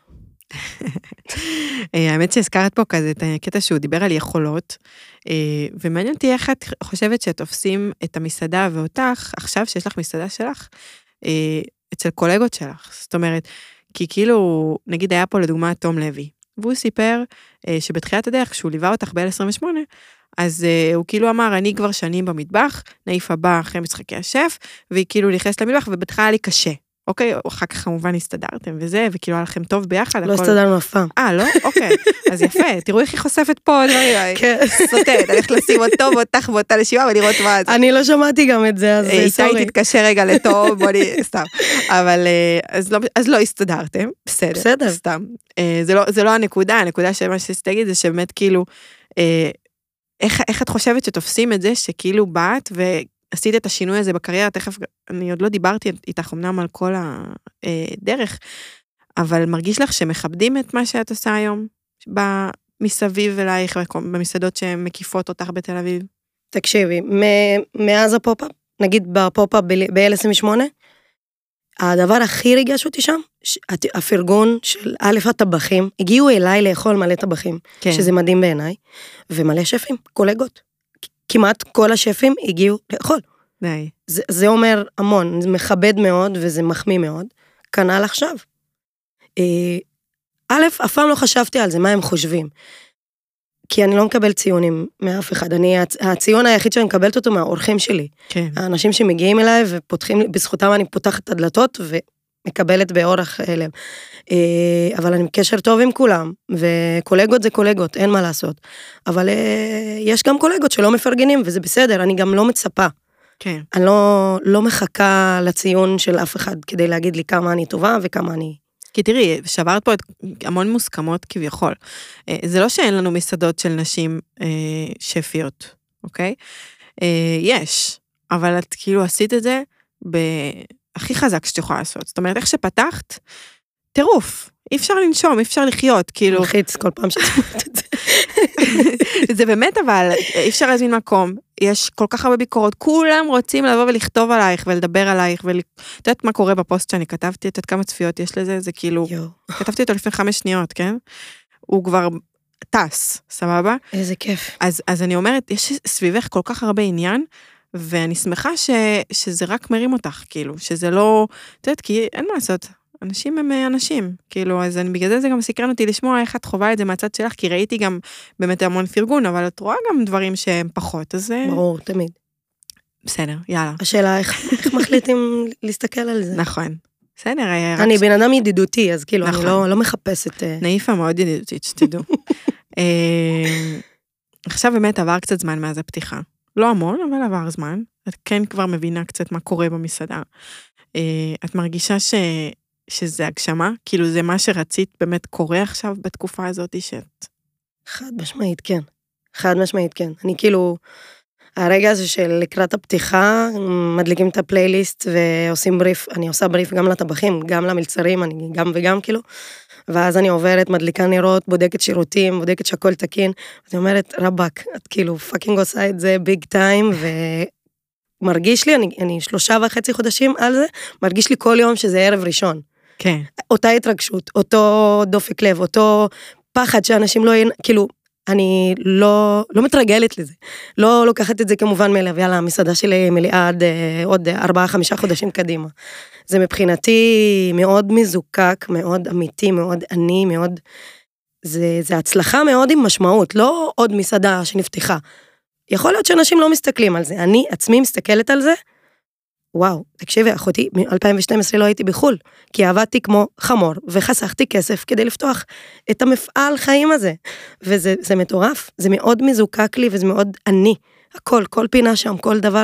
האמת שהזכרת פה כזה את הקטע שהוא דיבר על יכולות, ומעניין אותי איך את חושבת שתופסים את המסעדה ואותך, עכשיו שיש לך מסעדה שלך, אצל קולגות שלך. זאת אומרת, כי כאילו, נגיד היה פה לדוגמה תום לוי, והוא סיפר שבתחילת הדרך, כשהוא ליווה אותך ב-28, אז הוא כאילו אמר, אני כבר שנים במטבח, נעיף הבא אחרי משחקי השף, והיא כאילו נכנסת למטבח, ובתחילה היה לי קשה. אוקיי, אחר כך כמובן הסתדרתם וזה, וכאילו היה לכם טוב ביחד. לא הסתדרנו אף פעם. לא? אוקיי. אז יפה, תראו איך היא חושפת פה דברים. כן. סוטט, הולכת לשים אותו ואותך באותה נשימה, ולראות מה זה. אני לא שמעתי גם את זה, אז סורי. איתי תתקשר רגע לטוב, בוא סתם. אבל, אז לא הסתדרתם, בסדר. סתם. זה לא הנקודה שמה שתגיד זה שבאמת כאילו, איך את חושבת שתופסים את זה, שכאילו באת עשית את השינוי הזה בקריירה, תכף, אני עוד לא דיברתי איתך אמנם על כל הדרך, אבל מרגיש לך שמכבדים את מה שאת עושה היום, מסביב אלייך, במסעדות שהן מקיפות אותך בתל אביב? תקשיבי, מאז הפופ-אפ, נגיד בפופ-אפ ב-28, הדבר הכי ריגש אותי שם, הפרגון של א' הטבחים, הגיעו אליי לאכול מלא טבחים, כן. שזה מדהים בעיניי, ומלא שפים, קולגות. כמעט כל השפים הגיעו לאכול. די. זה אומר המון, זה מכבד מאוד וזה מחמיא מאוד. כנ"ל עכשיו. א', אף פעם לא חשבתי על זה, מה הם חושבים. כי אני לא מקבל ציונים מאף אחד. הציון היחיד שאני מקבלת אותו מהאורחים שלי. כן. האנשים שמגיעים אליי ופותחים, בזכותם אני פותחת את הדלתות ומקבלת באורח לב. אבל אני בקשר טוב עם כולם, וקולגות זה קולגות, אין מה לעשות. אבל יש גם קולגות שלא מפרגנים, וזה בסדר, אני גם לא מצפה. כן. אני לא מחכה לציון של אף אחד, כדי להגיד לי כמה אני טובה וכמה אני... כי תראי, שברת פה המון מוסכמות כביכול. זה לא שאין לנו מסעדות של נשים שפיות, אוקיי? יש, אבל את כאילו עשית את זה הכי חזק שאת יכולה לעשות. זאת אומרת, איך שפתחת, טירוף. אי אפשר לנשום, אי אפשר לחיות, כאילו... מלחיץ כל פעם שצמרת את זה. זה באמת, אבל אי אפשר להזמין מקום. יש כל כך הרבה ביקורות, כולם רוצים לבוא ולכתוב עלייך ולדבר עלייך, את יודעת מה קורה בפוסט שאני כתבתי, את יודעת כמה צפיות יש לזה, זה כאילו, כתבתי אותו לפני 5 שניות, כן? הוא כבר טס, סבבה? איזה כיף. אז אני אומרת, יש סביבך כל כך הרבה עניין, ואני שמחה שזה רק מרים אותך, כאילו, שזה לא, את יודעת, כי אין מה לעשות, אנשים הם אנשים, כאילו, אז בגלל זה גם סקרן אותי לשמוע איך את חובה את זה מהצד שלך, כי ראיתי גם באמת המון פרגון, אבל את רואה גם דברים שהם פחות, אז... ברור, תמיד. בסדר, יאללה. השאלה, איך מחליטים להסתכל על זה? נכון. בסדר, אני בן אדם ידידותי, אז כאילו, אני לא מחפשת... נאיפה מאוד ידידותית, שתדעו. עכשיו באמת עבר קצת זמן מאז הפתיחה. לא המון, אבל עבר זמן. את כן כבר מבינה קצת מה קורה במסעדה. את מרגישה שזה הגשמה? כאילו זה מה שרצית באמת קורה עכשיו בתקופה הזאת שאת... חד משמעית, כן. חד משמעית, כן. אני כאילו, הרגע הזה של לקראת הפתיחה, מדליקים את הפלייליסט ועושים בריף, אני עושה בריף גם לטבחים, גם למלצרים, אני גם וגם כאילו, ואז אני עוברת, מדליקה נרות, בודקת שירותים, בודקת שהכל תקין, אז אני אומרת, רבק, את כאילו פאקינג עושה את זה ביג טיים, ומרגיש לי, אני 3.5 חודשים על זה, מרגיש לי כל יום שזה ערב ראשון. כן. אותה התרגשות, אותו דופק לב, אותו פחד שאנשים לא... כאילו, אני לא מתרגלת לזה. לא לוקחת את זה כמובן מאליו, יאללה, המסעדה שלי מלאה עד עוד 4-5 חודשים קדימה. זה מבחינתי מאוד מזוקק, מאוד אמיתי, מאוד עני, מאוד... זה הצלחה מאוד עם משמעות, לא עוד מסעדה שנפתחה. יכול להיות שאנשים לא מסתכלים על זה. אני עצמי מסתכלת על זה, וואו, תקשיבי, אחותי, מ-2012 לא הייתי בחול, כי עבדתי כמו חמור, וחסכתי כסף כדי לפתוח את המפעל חיים הזה. וזה מטורף, זה מאוד מזוקק לי, וזה מאוד עני. הכל, כל פינה שם, כל דבר,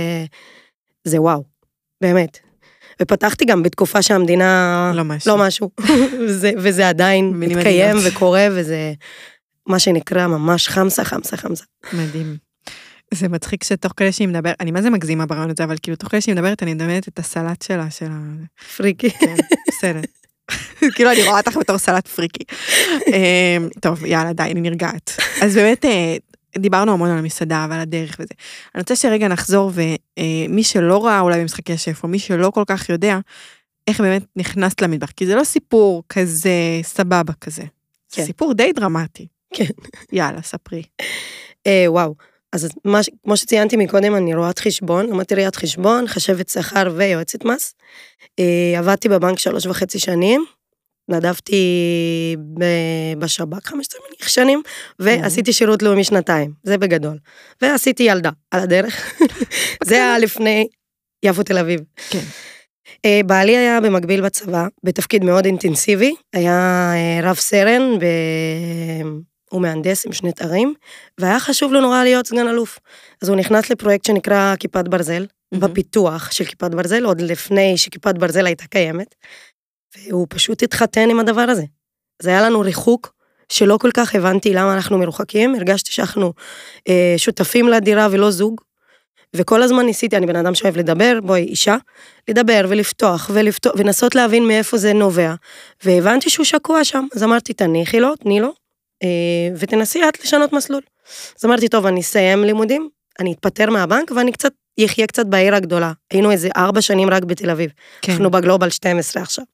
זה וואו, באמת. ופתחתי גם בתקופה שהמדינה לא משהו, וזה עדיין מתקיים וקורה, וזה מה שנקרא ממש חמסה. מדהים. זה מצחיק שתוך כדי שהיא מדברת, אני מה זה מגזימה ברעיון הזה, אבל כאילו תוך כדי שהיא מדברת, אני מדמיינת את הסלט שלה, פריקי. כן, בסדר. כאילו אני רואה אותך בתור סלט פריקי. טוב, יאללה, די, אני נרגעת. אז באמת, דיברנו המון על המסעדה ועל הדרך וזה. אני רוצה שרגע נחזור, ומי שלא ראה אולי במשחקי השף, או מי שלא כל כך יודע, איך באמת נכנסת למטבח, כי זה לא סיפור כזה סבבה כזה. זה סיפור די דרמטי. כן. יאללה, ספרי. וואו. אז כמו שציינתי מקודם, אני רואת חשבון, למדתי ראיית חשבון, חשבת שכר ויועצת מס. עבדתי בבנק 3.5 שנים, נדבתי בשב"כ 15 שנים, ועשיתי שירות לאומי 2, זה בגדול. ועשיתי ילדה על הדרך. זה היה לפני יפו תל אביב. כן. בעלי היה במקביל בצבא, בתפקיד מאוד אינטנסיבי, היה רב סרן הוא מהנדס עם 2 תארים, והיה חשוב לו נורא להיות סגן אלוף. אז הוא נכנס לפרויקט שנקרא כיפת ברזל, בפיתוח של כיפת ברזל, עוד לפני שכיפת ברזל הייתה קיימת, והוא פשוט התחתן עם הדבר הזה. זה היה לנו ריחוק, שלא כל כך הבנתי למה אנחנו מרוחקים, הרגשתי שאנחנו שותפים לדירה ולא זוג, וכל הזמן ניסיתי, אני בן אדם שאוהב לדבר, בואי אישה, לדבר ולפתוח, ונסות להבין מאיפה זה נובע, והבנתי שהוא שקוע שם, אז אמרתי, תניחי לו, תני לו, ותנסי את לשנות מסלול. אז אמרתי, טוב, אני אסיים לימודים, אני אתפטר מהבנק, ואני קצת יחיה קצת בעיר הגדולה. היינו איזה 4 שנים רק בתל אביב. אנחנו בגלובל 12 עכשיו.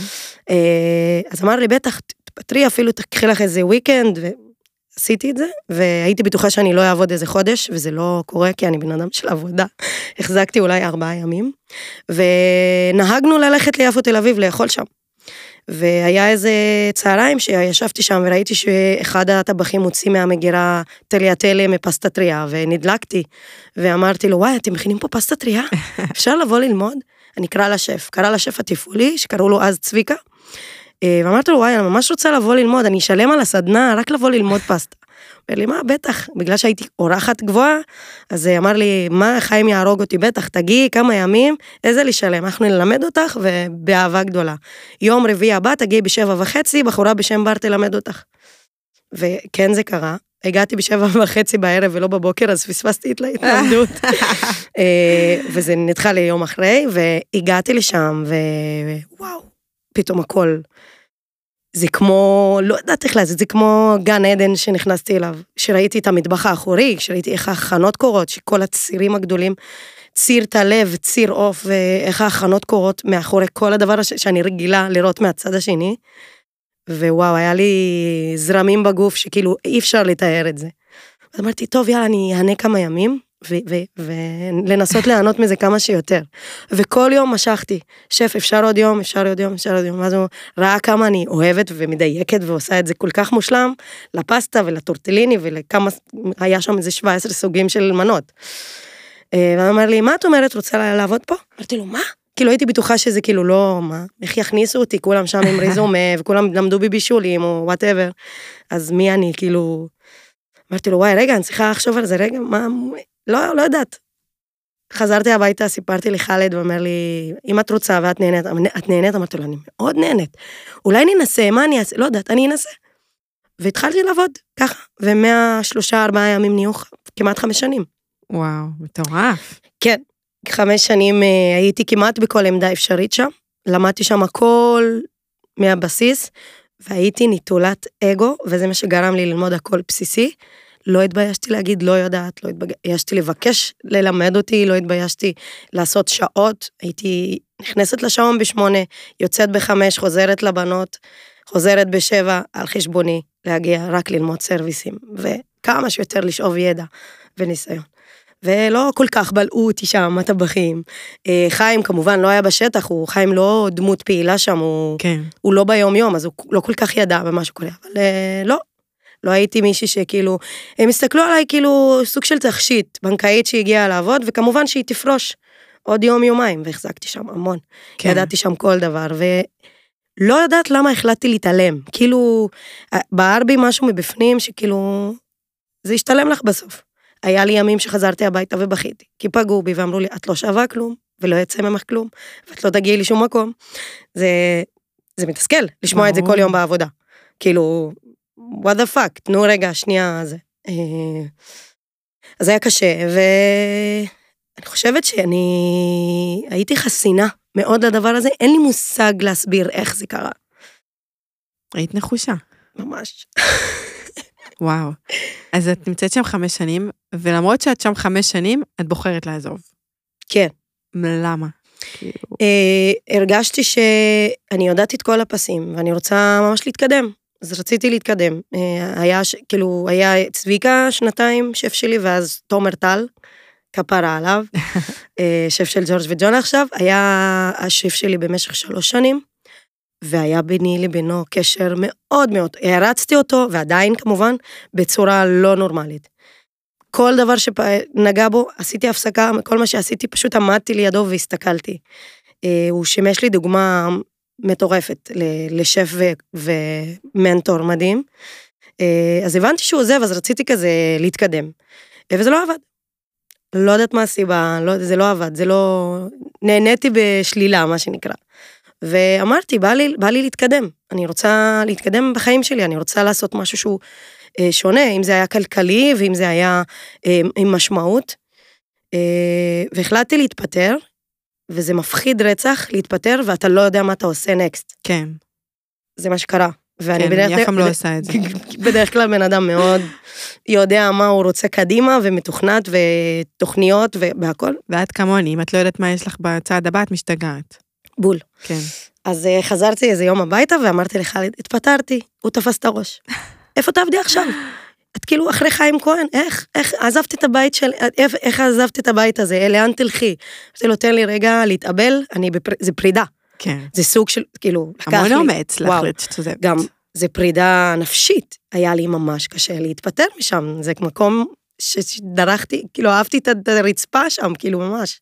אז אמר לי, בטח, תפטרי, אפילו תקחי לך איזה וויקנד, ועשיתי את זה, והייתי בטוחה שאני לא אעבוד איזה חודש, וזה לא קורה, כי אני בן אדם של עבודה. החזקתי אולי 4 ימים, ונהגנו ללכת ליפו תל אביב, לאכול שם. והיה איזה צהריים שישבתי שם וראיתי שאחד הטבחים הוציא מהמגירה טליאטלה מפסטה טריה, ונדלקתי, ואמרתי לו, וואי, אתם מכינים פה פסטה טריה? אפשר לבוא ללמוד? אני קרא לשף התפעולי, שקראו לו אז צביקה, ואמרתי לו, וואי, אני ממש רוצה לבוא ללמוד, אני אשלם על הסדנה, רק לבוא ללמוד פסטה. אמר לי, מה, בטח, בגלל שהייתי אורחת גבוהה, אז אמר לי, מה, חיים יהרוג אותי, בטח, תגיעי כמה ימים, איזה לשלם, אנחנו נלמד אותך, ובאהבה גדולה. יום רביעי הבא, תגיעי ב7:30, בחורה בשם בר תלמד אותך. וכן זה קרה, הגעתי ב7:30 בערב ולא בבוקר, אז פספסתי את להתנמדות. וזה נדחה לי יום אחרי, והגעתי לשם, ווואו, פתאום הכל. זה כמו, לא יודעת איך להגיד, זה כמו גן עדן שנכנסתי אליו, שראיתי את המטבח האחורי, שראיתי איך ההכנות קורות, שכל הצירים הגדולים, ציר תלב, ציר עוף, ואיך ההכנות קורות מאחורי כל הדבר שאני רגילה לראות מהצד השני, ווואו, היה לי זרמים בגוף שכאילו אי אפשר לתאר את זה. אז אמרתי, טוב, יאללה, אני אענה כמה ימים, ולנסות לענות מזה כמה שיותר. וכל יום משכתי, שף, אפשר עוד יום, אז הוא ראה כמה אני אוהבת ומדייקת ועושה את זה כל כך מושלם, לפסטה ולטורטליני ולכמה, היה שם איזה 17 סוגים של מנות. והוא אמר לי, מה את אומרת, רוצה לעבוד פה? אמרתי לו, מה? כאילו הייתי בטוחה שזה כאילו לא, מה? איך יכניסו אותי, כולם שם עם ריזומה, וכולם למדו בבישולים או whatever, אז מי אני, כאילו... אמרתי לו, וואי, רגע, אני צריכה לחשוב על זה, רגע, מה, לא יודעת. חזרתי הביתה, סיפרתי לי חלד, ואומר לי, אם את רוצה ואת נהנית, את נהנית? אמרתי לו, אני מאוד נהנית. אולי ננסה, מה אני אעשה? לא יודעת, אני אנסה. והתחלתי לעבוד, ככה, ו3-4 ימים נהיו כמעט 5 שנים. וואו, מטורף. כן, 5 שנים הייתי כמעט בכל עמדה אפשרית שם, למדתי שם הכל מהבסיס, והייתי ניטולת אגו, וזה מה שגרם לי ללמוד הכל בסיסי, לא התביישתי להגיד לא יודעת, לא התביישתי לבקש ללמד אותי, לא התביישתי לעשות שעות, הייתי נכנסת לשעון ב8, יוצאת ב5, חוזרת לבנות, חוזרת ב7, על חשבוני, להגיע רק ללמוד סרוויסים, וכמה שיותר לשאוב ידע וניסיון. ולא כל כך בלעו אותי שם, הטבחים. חיים כמובן לא היה בשטח, חיים לא דמות פעילה שם, הוא לא ביום יום, אז הוא לא כל כך ידע במה שקורה, אבל לא הייתי מישהי שכאילו, הם הסתכלו עליי כאילו סוג של תכשיט, בנקאית שהגיעה לעבוד, וכמובן שהיא תפרוש עוד יום-יומיים, והחזקתי שם המון. ידעתי שם כל דבר, ולא יודעת למה החלטתי להתעלם, כאילו, בער בי משהו מבפנים, שכאילו, זה ישתלם לך בסוף. היה לי ימים שחזרתי הביתה ובכיתי, כי פגעו בי ואמרו לי, את לא שווה כלום, ולא יצא ממך כלום, ואת לא תגיעי לשום מקום. זה מתסכל, לשמוע את זה כל יום בעבודה. כאילו, what the fuck, תנו רגע, שנייה, זה. אז זה היה קשה, ואני חושבת שאני הייתי חסינה מאוד לדבר הזה, אין לי מושג להסביר איך זה קרה. היית נחושה. ממש. וואו. אז את נמצאת שם 5 שנים, ולמרות שאת שם 5 שנים, את בוחרת לעזוב. כן. למה? הרגשתי שאני יודעת את כל הפסים, ואני רוצה ממש להתקדם. אז רציתי להתקדם. היה צביקה 2 שף שלי, ואז תומר טל, כפרה עליו, שף של ג'ורג' וג'ון עכשיו, היה השף שלי במשך 3 שנים, והיה ביני לבינו קשר מאוד מאוד, הרצתי אותו, ועדיין כמובן, בצורה לא נורמלית. כל דבר שנגע בו, עשיתי הפסקה, כל מה שעשיתי, פשוט עמדתי לידו והסתכלתי. הוא שימש לי דוגמה מטורפת לשף ומנטור מדהים. אז הבנתי שהוא עוזב, אז רציתי כזה להתקדם. וזה לא עבד. לא יודעת מה הסיבה, זה לא עבד, זה לא... נהניתי בשלילה, מה שנקרא. ואמרתי, בא לי להתקדם. אני רוצה להתקדם בחיים שלי, אני רוצה לעשות משהו שהוא שונה, אם זה היה כלכלי, ואם זה היה עם משמעות. והחלטתי להתפטר, וזה מפחיד רצח להתפטר, ואתה לא יודע מה אתה עושה נקסט. כן. זה מה שקרה. ואני כן, אני אף פעם לא עושה את זה. בדרך כלל בן אדם מאוד יודע מה הוא רוצה קדימה, ומתוכנת, ותוכניות, והכל. ואת כמוני, אם את לא יודעת מה יש לך בצעד הבא, את משתגעת. בול. כן. אז חזרתי איזה יום הביתה, ואמרתי לך, התפטרתי, הוא תפס את הראש. איפה תעבדי עכשיו? את כאילו אחרי חיים כהן, איך עזבת את הבית של, איך עזבת את הבית הזה, לאן תלכי? זה נותן לי רגע להתאבל, זה פרידה. כן. זה סוג של, כאילו, המון אומץ להחליט שתעזבת. גם, זה פרידה נפשית, היה לי ממש קשה להתפטר משם, זה מקום שדרכתי, כאילו אהבתי את הרצפה שם, כאילו ממש.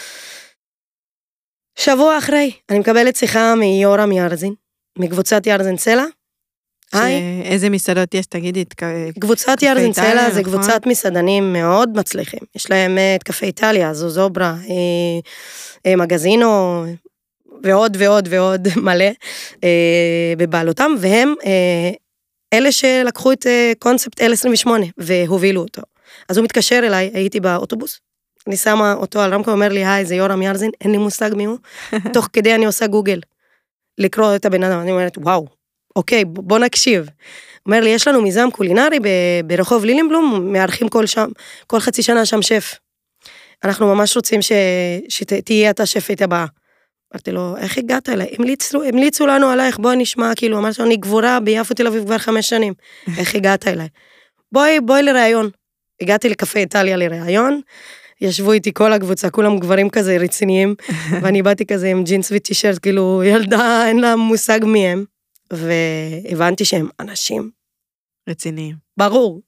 שבוע אחרי, אני מקבלת שיחה מיורם ירזין, מקבוצת ירזין סלע. איזה מסעדות יש, תגידי? קבוצת ירזין סלע זה קבוצת מסעדנים מאוד מצליחים, יש להם את קפה איטליה, זוזוברה, מגזינו, ועוד ועוד ועוד מלא בבעלותם, והם אלה שלקחו את קונספט L28 והובילו אותו. אז הוא מתקשר אליי, הייתי באוטובוס, אני שמה אותו על רמקו, אומר לי, היי, זה יורם ירזין, אין לי מושג מי הוא, תוך כדי אני עושה גוגל, לקרוא את הבן אדם, אני אומרת, וואו, אוקיי, בוא נקשיב. אומר לי, יש לנו מיזם קולינרי ברחוב לילינבלום, מארחים כל חצי שנה שם שף. אנחנו ממש רוצים שתהיה את השפית הבאה. אמרתי לו, איך הגעת אליי? המליצו לנו עלייך, בואי נשמע, כאילו, אמרתי לו, אני גבורה ביפו תל אביב כבר 5 שנים. איך הגעת אליי? בואי לראיון. הגעתי לקפה איטליה לראיון, ישבו איתי כל הקבוצה, כולם גברים כזה רציניים, ואני באתי כזה עם ג'ינס וטישרט, כאילו, ילדה, אין לה מושג מי הם, והבנתי שהם אנשים. רציניים. ברור.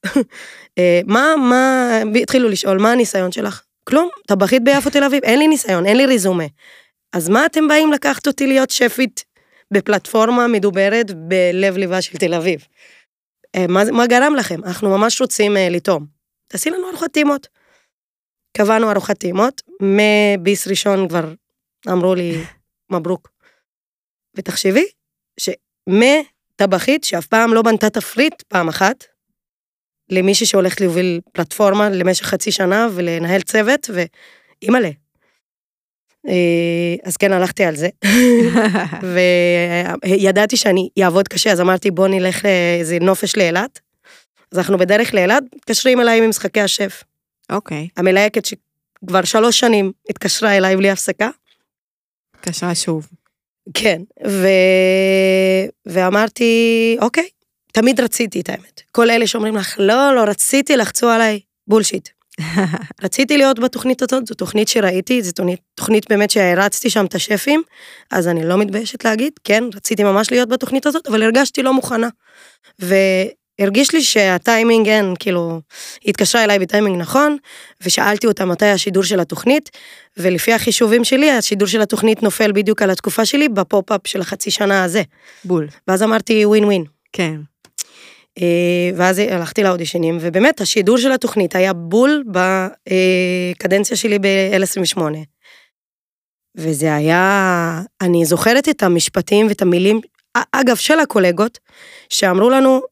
התחילו לשאול, מה הניסיון שלך? כלום, טבחית ביפו תל אביב, אין לי ניסיון, אין לי ריזומה. אז מה אתם באים לקחת אותי להיות שפית בפלטפורמה מדוברת בלב ליבה של תל אביב? מה גרם לכם? אנחנו ממש רוצים לטעום. תעשי לנו ארוחת טעימות. קבענו ארוחת טעימות, מביס ראשון כבר אמרו לי מברוק. ותחשבי, טבחית שאף פעם לא בנתה תפריט פעם אחת, למישהי שהולכת להוביל פלטפורמה למשך חצי שנה ולנהל צוות, ואימאלה. אז כן, הלכתי על זה. וידעתי שאני אעבוד קשה, אז אמרתי בוא נלך לאיזה נופש לאילת. אז אנחנו בדרך לאילת, מתקשרים אליי ממשחקי השף. אוקיי. המלהקת שכבר 3 שנים התקשרה אליי בלי הפסקה. התקשרה שוב. כן, ואמרתי, אוקיי, תמיד רציתי את האמת. כל אלה שאומרים לך, לא רציתי, לחצו עליי, בולשיט. רציתי להיות בתוכנית הזאת, זו תוכנית שראיתי, זו תוכנית באמת שהרצתי שם את השפים, אז אני לא מתביישת להגיד, כן, רציתי ממש להיות בתוכנית הזאת, אבל הרגשתי לא מוכנה. והרגיש לי שהטיימינג אין, כאילו, היא התקשרה אליי בטיימינג נכון, ושאלתי אותה מתי השידור של התוכנית, ולפי החישובים שלי, השידור של התוכנית נופל בדיוק על התקופה שלי, בפופ-אפ של החצי שנה הזה. בול. ואז אמרתי ווין ווין. כן. ואז הלכתי לאודישנים, ובאמת השידור של התוכנית היה בול בקדנציה שלי ב-L28. וזה היה, אני זוכרת את המשפטים ואת המילים, אגב של הקולגות, שאמרו לנו,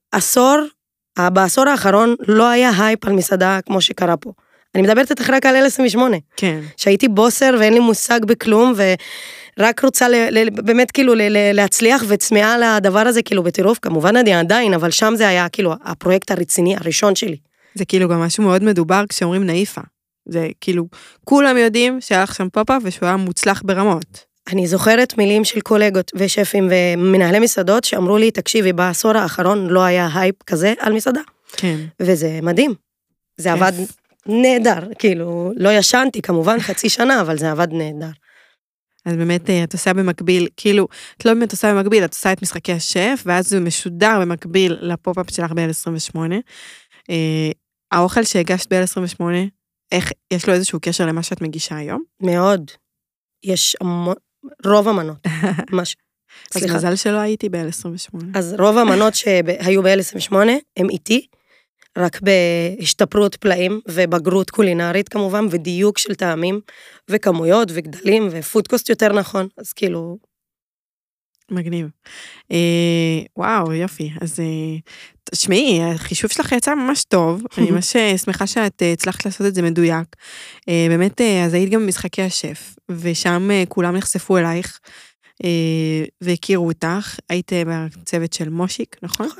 בעשור האחרון לא היה הייפ על מסעדה כמו שקרה פה. אני מדברת איתך רק על L28. כן. שהייתי בוסר ואין לי מושג בכלום, ורק רוצה באמת כאילו להצליח וצמאה לדבר הזה כאילו בטירוף, כמובן עדיין, אבל שם זה היה כאילו הפרויקט הרציני הראשון שלי. זה כאילו גם משהו מאוד מדובר כשאומרים נאיפה. זה כאילו, כולם יודעים שהיה לך שם פופ-אפ ושהוא היה מוצלח ברמות. אני זוכרת מילים של קולגות ושפים ומנהלי מסעדות שאמרו לי, תקשיבי, בעשור האחרון לא היה הייפ כזה על מסעדה. כן. וזה מדהים. זה עבד נהדר, כאילו, לא ישנתי כמובן חצי שנה, אבל זה עבד נהדר. אז באמת את עושה במקביל, כאילו, את לא באמת עושה במקביל, את עושה את משחקי השף, ואז זה משודר במקביל לפופ-אפ שלך ב-L28. האוכל שהגשת ב-L28, איך, יש לו איזשהו קשר למה שאת מגישה היום? מאוד. יש רוב המנות. אז מזל שלא הייתי ב-L28. אז רוב המנות שהיו ב-L28, הם איתי, רק בהשתפרות פלאים ובגרות קולינרית כמובן, ודיוק של טעמים, וכמויות וגדלים, ופודקוסט יותר נכון, אז כאילו... מגניב. וואו, יופי. אז תשמעי, החישוב שלך יצא ממש טוב, אני ממש שמחה שאת הצלחת לעשות את זה מדויק. באמת, אז היית גם במשחקי השף, ושם כולם נחשפו אלייך, והכירו אותך, היית בצוות של מושיק, נכון?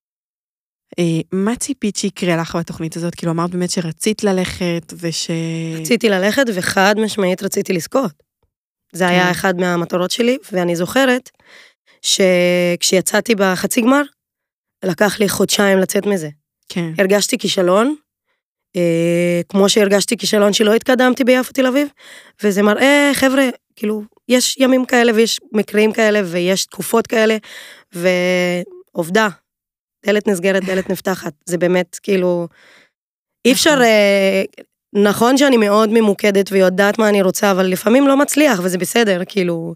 מה ציפית שיקרה לך בתוכנית הזאת? כאילו אמרת באמת שרצית ללכת רציתי ללכת וחד משמעית רציתי לזכות. זה היה אחד מהמטרות שלי, ואני זוכרת שכשיצאתי בחצי גמר, לקח לי חודשיים לצאת מזה. כן. הרגשתי כישלון, כמו שהרגשתי כישלון שלא התקדמתי ביפו תל אביב, וזה מראה, חבר'ה, כאילו, יש ימים כאלה ויש מקרים כאלה ויש תקופות כאלה, ועובדה, דלת נסגרת, דלת נפתחת, זה באמת, כאילו, אי אפשר, נכון שאני מאוד ממוקדת ויודעת מה אני רוצה, אבל לפעמים לא מצליח, וזה בסדר, כאילו,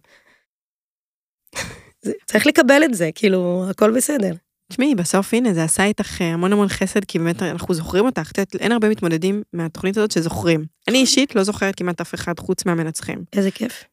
צריך לקבל את זה, כאילו, הכל בסדר. תשמעי, בסוף הנה, זה עשה איתך המון המון חסד, כי באמת אנחנו זוכרים אותך, אין הרבה מתמודדים מהתוכנית הזאת שזוכרים. אני אישית לא זוכרת כמעט אף אחד חוץ מהמנצחים. איזה כיף.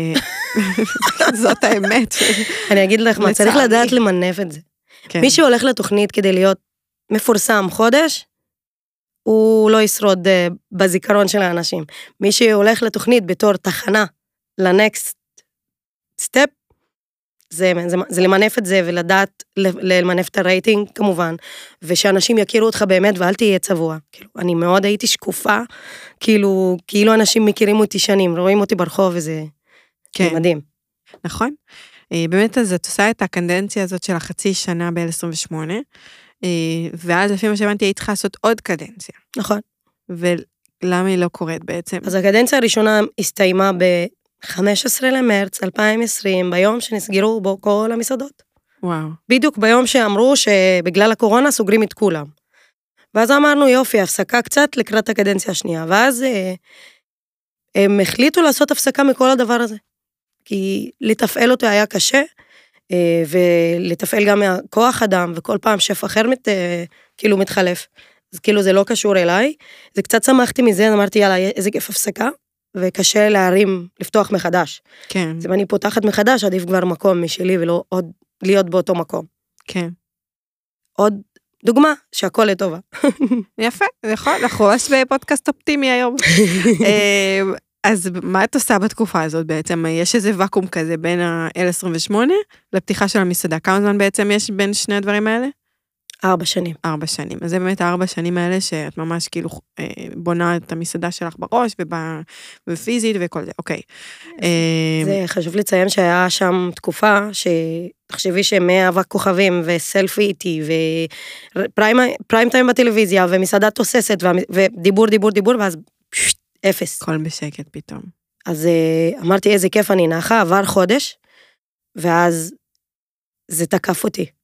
זאת האמת. אני אגיד לך מה, צריך לדעת למנף את זה. מי שהולך לתוכנית כדי להיות מפורסם חודש, הוא לא ישרוד בזיכרון של האנשים. מי שהולך לתוכנית בתור תחנה לנקסט סטפ, זה למנף את זה ולדעת למנף את הרייטינג כמובן, ושאנשים יכירו אותך באמת ואל תהיה צבוע. כאילו, אני מאוד הייתי שקופה, כאילו אנשים מכירים אותי שנים, רואים אותי ברחוב וזה מדהים. נכון. באמת אז את עושה את הקדנציה הזאת של החצי שנה ב-28, ואז לפי מה שהבנתי היית צריכה לעשות עוד קדנציה. נכון. ולמה היא לא קורית בעצם? אז הקדנציה הראשונה הסתיימה ב-15 למרץ 2020, ביום שנסגרו בו כל המסעדות. וואו. בדיוק ביום שאמרו שבגלל הקורונה סוגרים את כולם. ואז אמרנו יופי, הפסקה קצת לקראת הקדנציה השנייה, ואז הם החליטו לעשות הפסקה מכל הדבר הזה. כי לתפעל אותו היה קשה, ולתפעל גם מהכוח אדם, וכל פעם שף אחר כאילו מתחלף. אז כאילו זה לא קשור אליי, זה קצת שמחתי מזה, אמרתי יאללה, איזה כיף הפסקה, וקשה להרים, לפתוח מחדש. כן. אז אם אני פותחת מחדש, עדיף כבר מקום משלי, ולא עוד להיות באותו מקום. כן. עוד דוגמה, שהכל לטובה. יפה, נכון, אנחנו ממש בפודקאסט אופטימי היום. אז מה את עושה בתקופה הזאת בעצם? יש איזה וקום כזה בין ה-L28 לפתיחה של המסעדה. כמה זמן בעצם יש בין שני הדברים האלה? 4 שנים. 4 שנים. אז זה באמת 4 שנים האלה שאת ממש כאילו בונה את המסעדה שלך בראש ופיזית וכל זה. אוקיי. זה חשוב לציין שהיה שם תקופה שתחשבי שמאבק כוכבים וסלפי איתי ופריים טיים בטלוויזיה ומסעדה תוססת ודיבור, ואז 0. הכל בשקט פתאום. אז אמרתי איזה כיף אני נחה, עבר חודש, ואז זה תקף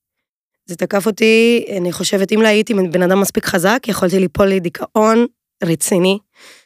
אותי, אני חושבת אם לא הייתי בן אדם מספיק חזק, יכולתי ליפול לי דיכאון רציני,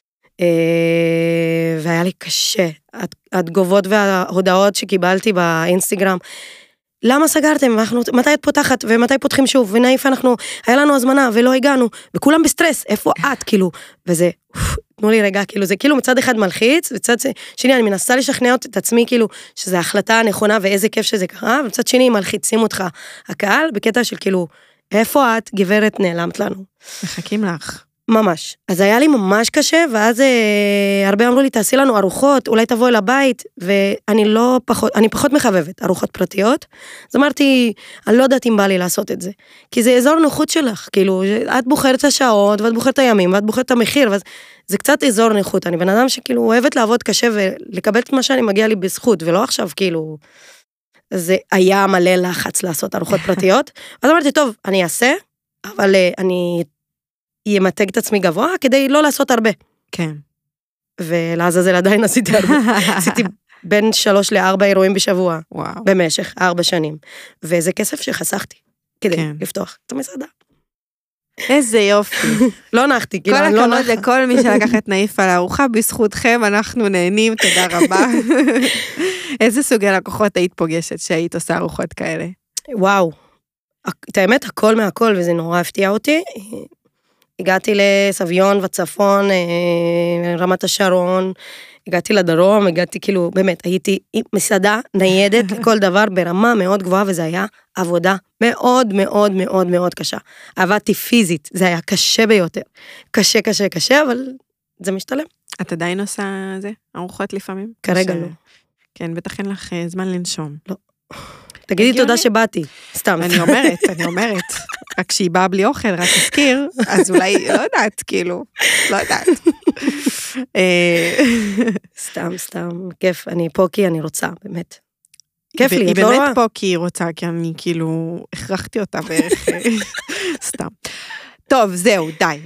והיה לי קשה, התגובות וההודעות שקיבלתי באינסטגרם, למה סגרתם? מתי את פותחת ומתי פותחים שוב? ונאיף היה לנו הזמנה ולא הגענו, וכולם בסטרס, איפה את? כאילו, וזה, תנו לי רגע, כאילו, זה כאילו מצד אחד מלחיץ, וצד שני, אני מנסה לשכנע את עצמי, כאילו, שזו החלטה הנכונה ואיזה כיף שזה קרה, ומצד שני, מלחיצים אותך הקהל, בקטע של כאילו, איפה את, גברת, נעלמת לנו? מחכים לך. ממש. אז היה לי ממש קשה, ואז הרבה אמרו לי, תעשי לנו ארוחות, אולי תבואי לבית, ואני אני פחות מחבבת, ארוחות פרטיות. אז אמרתי, אני לא יודעת אם בא לי לעשות את זה. כי זה אזור נוחות שלך, כאילו, את בוחרת את השעות, ואת בוחרת את הימים, ואת בוחרת את המחיר, ואז זה קצת אזור נוחות. אני בן אדם שכאילו אוהבת לעבוד קשה, ולקבל את מה שאני מגיע לי בזכות, ולא עכשיו כאילו, זה היה מלא לחץ לעשות ארוחות פרטיות. אז אמרתי, טוב, אני אעשה, אבל אני ימתג את עצמי גבוה, כדי לא לעשות הרבה. כן. ולעזאזל עדיין עשיתי הרבה. עשיתי בין 3 ל-4 אירועים בשבוע. וואו. במשך 4 שנים. וזה כסף שחסכתי, כדי לפתוח את המסעדה. איזה יופי. לא נחתי, כל הכבוד לכל מי שלקח את נאיפה לארוחה, בזכותכם אנחנו נהנים, תודה רבה. איזה סוגי לקוחות היית פוגשת שהיית עושה ארוחות כאלה? וואו. את האמת, הכל מהכל, וזה נורא הפתיע אותי. הגעתי לסביון וצפון, רמת השרון, הגעתי לדרום, הגעתי כאילו, באמת, הייתי מסעדה ניידת לכל דבר ברמה מאוד גבוהה, וזה היה עבודה מאוד מאוד מאוד מאוד קשה. עבדתי פיזית, זה היה קשה ביותר. קשה, קשה, קשה, אבל זה משתלם. את עדיין עושה זה? ארוחות לפעמים? כרגע לא. כן, בטח אין לך זמן לנשום. תגידי תודה שבאתי, סתם. אני אומרת, רק שהיא באה בלי אוכל, רק תזכיר, אז אולי, לא יודעת, כאילו, לא יודעת. סתם, כיף, אני פה כי אני רוצה, באמת. כיף לי, היא את לא רואה? באמת פה כי היא רוצה, כי אני כאילו, הכרחתי אותה בערך, סתם. טוב, זהו, די.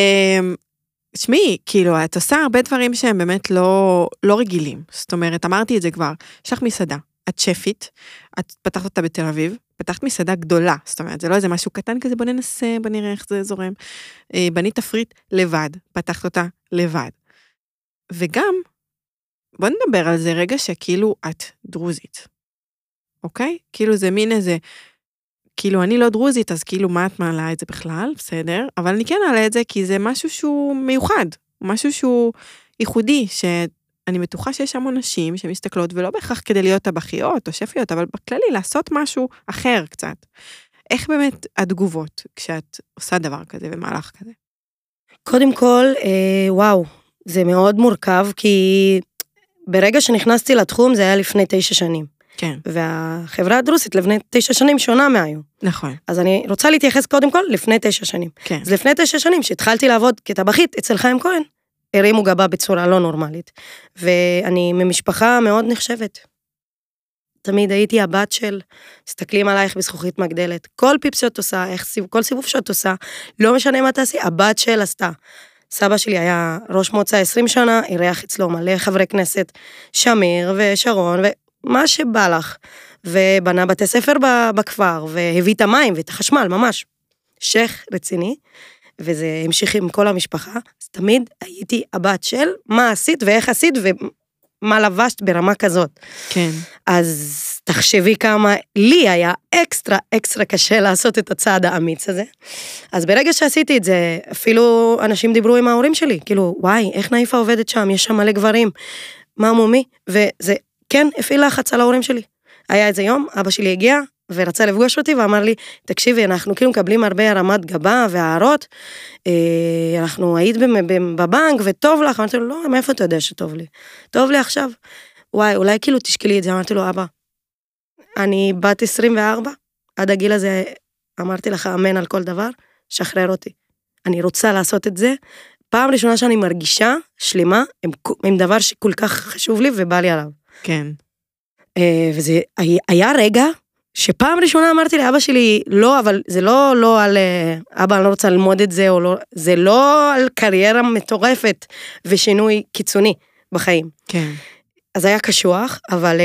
שמי, כאילו, את עושה הרבה דברים שהם באמת לא רגילים. זאת אומרת, אמרתי את זה כבר, יש לך מסעדה, את שפית, את פתחת אותה בתל אביב, פתחת מסעדה גדולה, זאת אומרת, זה לא איזה משהו קטן כזה, בוא ננסה, בוא נראה איך זה זורם. בנית תפריט לבד, פתחת אותה לבד. וגם, בוא נדבר על זה רגע שכאילו את דרוזית. אוקיי? כאילו זה מין איזה, כאילו אני לא דרוזית, אז כאילו מה את מעלה את זה בכלל? בסדר. אבל אני כן מעלה את זה כי זה משהו שהוא מיוחד, משהו שהוא ייחודי, שאני בטוחה שיש המון נשים שמסתכלות, ולא בהכרח כדי להיות טבחיות או שפיות, אבל בכללי לעשות משהו אחר קצת. איך באמת התגובות כשאת עושה דבר כזה ומהלך כזה? קודם כל, וואו, זה מאוד מורכב, כי ברגע שנכנסתי לתחום זה היה לפני 9 שנים. כן. והחברה הדרוסית לפני 9 שנים שונה מהיום. נכון. אז אני רוצה להתייחס קודם כל לפני 9 שנים. כן. אז לפני 9 שנים שהתחלתי לעבוד כטבחית אצל חיים כהן, הרימו גבה בצורה לא נורמלית. ואני ממשפחה מאוד נחשבת. תמיד הייתי הבת של, מסתכלים עלייך בזכוכית מגדלת. כל פיפ שאת עושה, כל סיבוב שאת עושה, לא משנה מה תעשי, הבת של עשתה. סבא שלי היה ראש מועצה 20 שנה, אירח אצלו מלא חברי כנסת, שמיר ושרון, ומה שבא לך, ובנה בתי ספר בכפר, והביא את המים ואת החשמל, ממש. שייך רציני, וזה המשיך עם כל המשפחה, אז תמיד הייתי הבת של מה עשית ואיך עשית, ומה לבשת ברמה כזאת. כן. אז תחשבי כמה לי היה אקסטרה קשה לעשות את הצעד האמיץ הזה. אז ברגע שעשיתי את זה, אפילו אנשים דיברו עם ההורים שלי, כאילו, וואי, איך נאיפה עובדת שם, יש שם מלא גברים, מה מומי? וזה, כן, הפעיל לחץ על ההורים שלי. היה איזה יום, אבא שלי הגיע, ורצה לפגוש אותי, ואמר לי, תקשיבי, אנחנו כאילו מקבלים הרבה הרמת גבה והערות, אנחנו היית בבנק, וטוב לך, אמרתי לו, לא, מאיפה אתה יודע שטוב לי? טוב לי עכשיו. וואי, אולי כאילו תשקלי את זה, אמרתי לו, אבא, אני בת 24, עד הגיל הזה אמרתי לך אמן על כל דבר, שחרר אותי. אני רוצה לעשות את זה, פעם ראשונה שאני מרגישה שלמה, עם דבר שכל כך חשוב לי ובא לי עליו. כן. וזה היה רגע, שפעם ראשונה אמרתי לאבא שלי, לא, אבל זה לא על, אבא, אני לא רוצה ללמוד את זה, או לא, זה לא על קריירה מטורפת, ושינוי קיצוני בחיים. כן. אז היה קשוח, אבל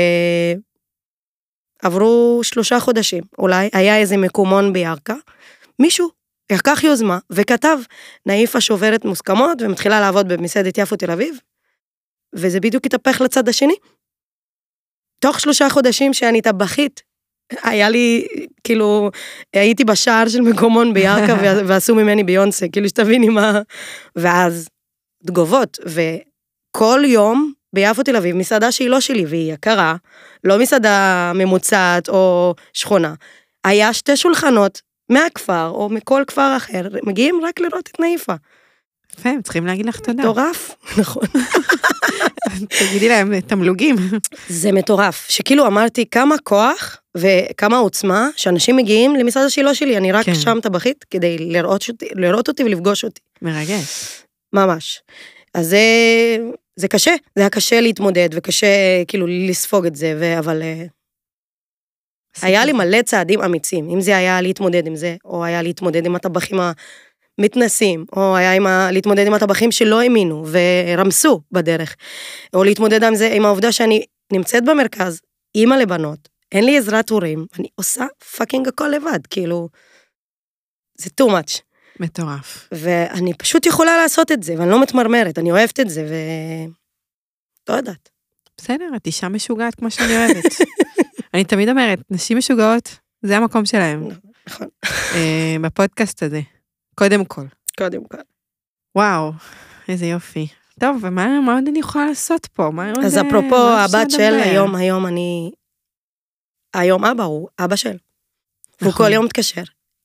עברו 3 חודשים, אולי, היה איזה מקומון בירכא, מישהו לקח יוזמה, וכתב, נאיפה שוברת מוסכמות, ומתחילה לעבוד במסעדת יפו תל אביב, וזה בדיוק התהפך לצד השני. תוך 3 חודשים שאני טבחית, היה לי, כאילו, הייתי בשער של מקומון בירכא, ועשו ממני ביונסה, כאילו שתביני מה, ואז תגובות, וכל יום ביפו תל אביב, מסעדה שהיא לא שלי, והיא יקרה, לא מסעדה ממוצעת או שכונה, היה 2 שולחנות מהכפר, או מכל כפר אחר, מגיעים רק לראות את נאיפה. יפה, הם צריכים להגיד לך תודה. מטורף, נכון. תגידי להם, תמלוגים. זה מטורף, שכאילו אמרתי כמה כוח וכמה עוצמה, שאנשים מגיעים למסעדה שהיא לא שלי, אני רק שם טבחית, כדי לראות אותי ולפגוש אותי. מרגש. ממש. אז זה קשה, זה היה קשה להתמודד, וקשה כאילו לספוג את זה, אבל היה לי מלא צעדים אמיצים, אם זה היה להתמודד עם זה, או היה להתמודד עם הטבחים המתנסים, או היה להתמודד עם הטבחים שלא האמינו, ורמסו בדרך, או להתמודד עם זה, עם העובדה שאני נמצאת במרכז, אימא לבנות, אין לי עזרת הורים, אני עושה פאקינג הכל לבד, כאילו, זה too much. מטורף. ואני פשוט יכולה לעשות את זה, ואני לא מתמרמרת, אני אוהבת את זה, לא יודעת. בסדר, את אישה משוגעת כמו שאני אוהבת. אני תמיד אומרת, נשים משוגעות, זה המקום שלהם. נכון. בפודקאסט הזה. קודם כל. קודם כל. וואו, איזה יופי. טוב, ומה עוד אני יכולה לעשות פה? אז אפרופו, הבת של היום אבא הוא אבא של. והוא כל יום מתקשר.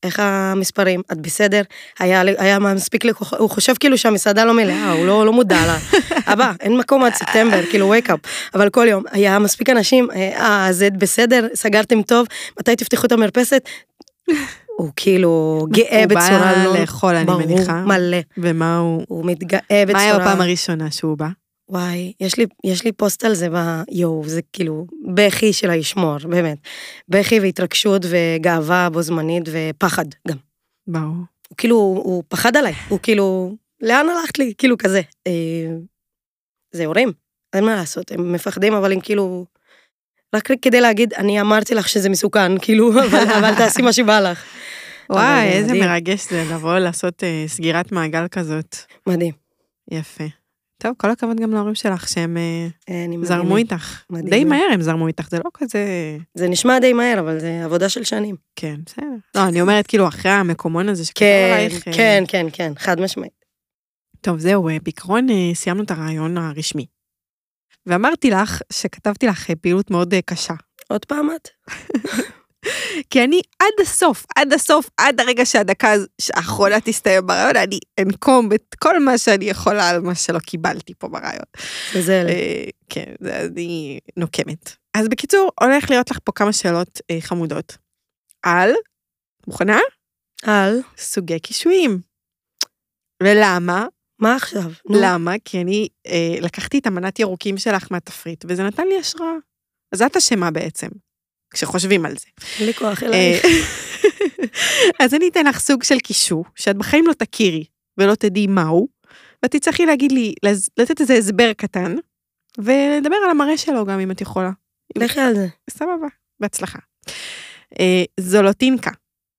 איך המספרים? את בסדר? היה מספיק הוא חושב כאילו שהמסעדה לא מלאה, הוא לא מודע לה. אבא, אין מקום עד ספטמבר, כאילו wake up. אבל כל יום, היה מספיק אנשים, זה בסדר, סגרתם טוב, מתי תפתחו את המרפסת? הוא כאילו גאה בצורה לא... הוא בא לאכול, אני מניחה. מלא. ומה הוא... הוא מתגאה בצורה... מה היה הפעם הראשונה שהוא בא? וואי, יש לי פוסט על זה, זה כאילו, בכי של הישמור, באמת. בכי והתרגשות וגאווה בו זמנית ופחד גם. ברור. הוא כאילו, הוא פחד עליי, הוא כאילו, לאן הלכת לי? כאילו כזה. זה הורים, אין מה לעשות, הם מפחדים, אבל הם כאילו, רק כדי להגיד, אני אמרתי לך שזה מסוכן, כאילו, אבל תעשי מה שבא לך. וואי, איזה מרגש זה, לבוא לעשות סגירת מעגל כזאת. מדהים. יפה. טוב, כל הכבוד גם להורים שלך, שהם זרמו איתך. די מהר הם זרמו איתך, זה לא כזה... זה נשמע די מהר, אבל זה עבודה של שנים. כן, בסדר. לא, אני אומרת, כאילו, אחרי המקומון הזה שכתוב עלייך... כן, חד משמעית. טוב, זהו, בעיקרון סיימנו את הרעיון הרשמי. ואמרתי לך שכתבתי לך פעילות מאוד קשה. עוד פעם את? כי אני עד הסוף, עד הרגע שהדקה האחרונה תסתיים ברעיון, אני אנקום את כל מה שאני יכולה על מה שלא קיבלתי פה ברעיון. זה אלה. כן, אני נוקמת. אז בקיצור, הולך להיות לך פה כמה שאלות חמודות. מוכנה? על? סוגי קישואים. ולמה? מה עכשיו? למה? כי אני לקחתי את המנת ירוקים שלך מהתפריט, וזה נתן לי השראה. אז את אשמה בעצם. כשחושבים על זה. אין לי כוח אלייך. אז אני אתן לך סוג של קישור, שאת בחיים לא תכירי, ולא תדעי מהו, ואת תצטרכי להגיד לי, לתת איזה הסבר קטן, ולדבר על המראה שלו גם אם את יכולה. לכי על זה. סבבה, בהצלחה. זולוטינקה.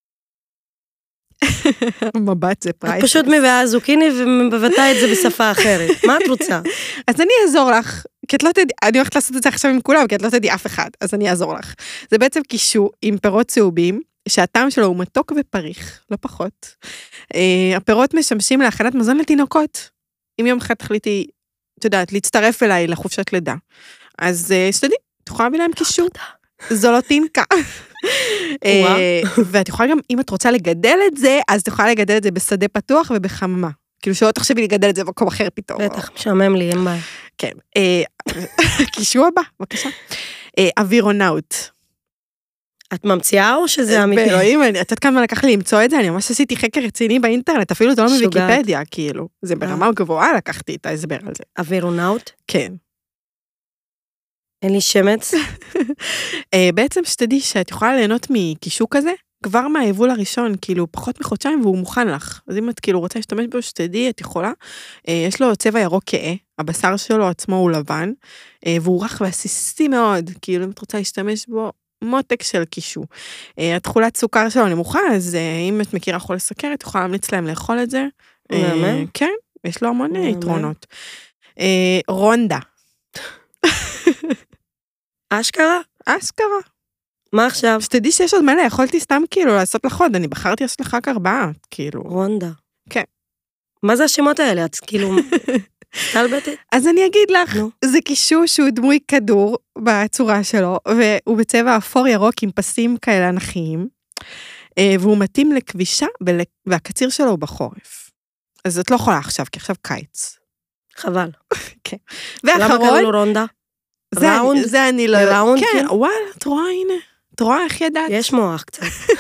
מבט זה פרייס. את פשוט מביאה זוקיני ומבטא את זה בשפה אחרת. מה את רוצה? אז אני אעזור לך, כי את לא תדעי, אני הולכת לעשות את זה עכשיו עם כולם, כי את לא תדעי אף אחד, אז אני אעזור לך. זה בעצם קישור עם פירות צהובים, שהטעם שלו הוא מתוק ופריך, לא פחות. הפירות משמשים להכנת מזון לתינוקות. אם יום אחד תחליטי, את יודעת, להצטרף אליי לחופשת לידה. אז שתדעי, את יכולה להביא להם קישור. זולוטינקה. ואת יכולה גם, אם את רוצה לגדל את זה, אז את יכולה לגדל את זה בשדה פתוח ובחממה. כאילו שלא תחשבי לגדל את זה במקום אחר פתאום. בטח, משעמם לי, אין בעיה. כן. קישור הבא, בבקשה. אווירונאוט. את ממציאה או שזה אמיתי? באלוהים, את יודעת כמה לקח לי למצוא את זה, אני ממש עשיתי חקר רציני באינטרנט, אפילו זה לא מוויקיפדיה, כאילו. זה ברמה גבוהה לקחתי את ההסבר על זה. אווירונאוט? כן. אין לי שמץ. בעצם שתדעי שאת יכולה ליהנות מקישור כזה, כבר מהיבול הראשון, כאילו פחות מחודשיים, והוא מוכן לך. אז אם את כאילו רוצה להשתמש בו, שתדעי, את יכולה. יש לו צבע ירוק כהה, הבשר שלו עצמו הוא לבן, והוא רך ועסיסי מאוד, כאילו אם את רוצה להשתמש בו, מותק של קישור. התכולת סוכר שלו נמוכה, אז אם את מכירה חולי סוכרת, את יכולה להמליץ להם לאכול את זה. כן, יש לו המון יתרונות. רונדה. אשכרה? אשכרה. מה עכשיו? שתדעי שיש עוד מלא, יכולתי סתם כאילו לעשות לך עוד, אני בחרתי לעשות לך רק 4, כאילו. רונדה. כן. מה זה השמות האלה? את כאילו סטלבטת? אז אני אגיד לך, זה קישור שהוא דמוי כדור בצורה שלו, והוא בצבע אפור ירוק עם פסים כאלה אנכיים, והוא מתאים לכבישה, והקציר שלו הוא בחורף. אז זאת לא יכולה עכשיו, כי עכשיו קיץ. חבל. כן. למה קראו לו רונדה? ראונד? זה אני לא... ראונד? כן, וואלה, את רואה, הנה. את רואה איך ידעת? יש מוח קצת.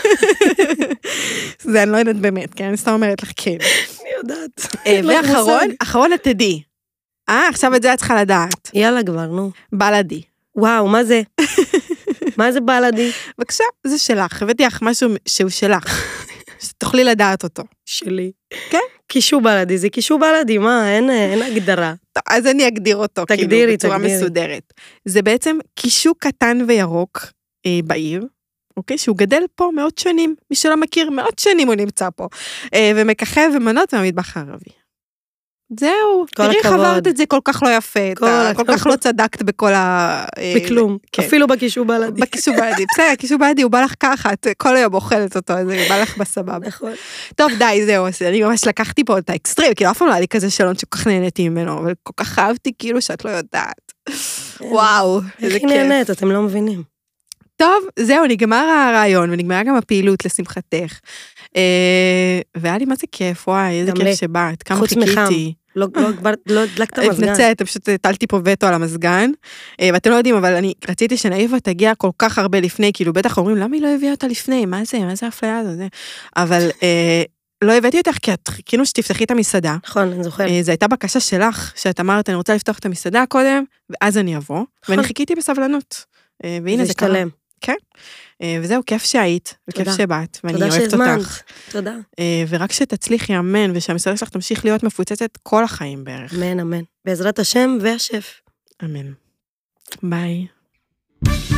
זה אני לא יודעת באמת, כי אני סתם אומרת לך כן. אני יודעת. ואחרון את תדעי. עכשיו את זה את צריכה לדעת. יאללה כבר, נו. בלדי. וואו, מה זה? מה זה בלדי? בבקשה, זה שלך. הבאתי לך משהו שהוא שלך. שתוכלי לדעת אותו. שלי. כן? קישור בלדי, זה קישור בלדי, מה? אין הגדרה. אז אני אגדיר אותו, כאילו, בצורה מסודרת. זה בעצם קישור קטן וירוק בעיר, אוקיי? שהוא גדל פה מאות שנים. מי שלא מכיר, מאות שנים הוא נמצא פה. ומככב ומנות מהמטבח הערבי. זהו, תראי איך עברת את זה כל כך לא יפה, כל כך לא צדקת בכל בכלום, אפילו בקישור בלדי. בקישור בלדי, בסדר, הקישור בלדי הוא בא לך ככה, את כל היום אוכלת אותו, אז הוא בא לך בסבבה. נכון. טוב, די, זהו, אני ממש לקחתי פה את האקסטרים, כאילו אף פעם לא היה לי כזה שלון שכל כך נהניתי ממנו, אבל כל כך אהבתי כאילו שאת לא יודעת. וואו, איזה כיף. איך נהנית, אתם לא מבינים. טוב, זהו, נגמר הרעיון, ונגמרה גם הפעילות לשמחתך. והיה לי מה זה כיף, וואי, איזה גם כיף לי. שבאת, כמה חוץ מחם. חיכיתי. לא הדלקת מזגן. התנצלת, פשוט הטלתי פה וטו על המזגן, ואתם לא יודעים, אבל אני רציתי שנאיבה תגיע כל כך הרבה לפני, כאילו בטח אומרים, למה היא לא הביאה אותה לפני? מה זה האפליה הזו? אבל לא הבאתי אותך, כי את חיכינו שתפתחי את המסעדה. נכון, אני זוכרת. זו הייתה בקשה שלך, שאת אמרת, אני רוצה לפתוח את המסעדה קודם, ואז אני אבוא, ואני חיכיתי בסבלנות. והנה זה קרה. השתלם. כן. וזהו, כיף שהיית, וכיף שבאת, ואני אוהבת אותך. תודה. ורק שתצליחי, אמן, ושהמסעדה שלך תמשיך להיות מפוצצת כל החיים בערך. אמן, אמן. בעזרת השם והשף. אמן. ביי.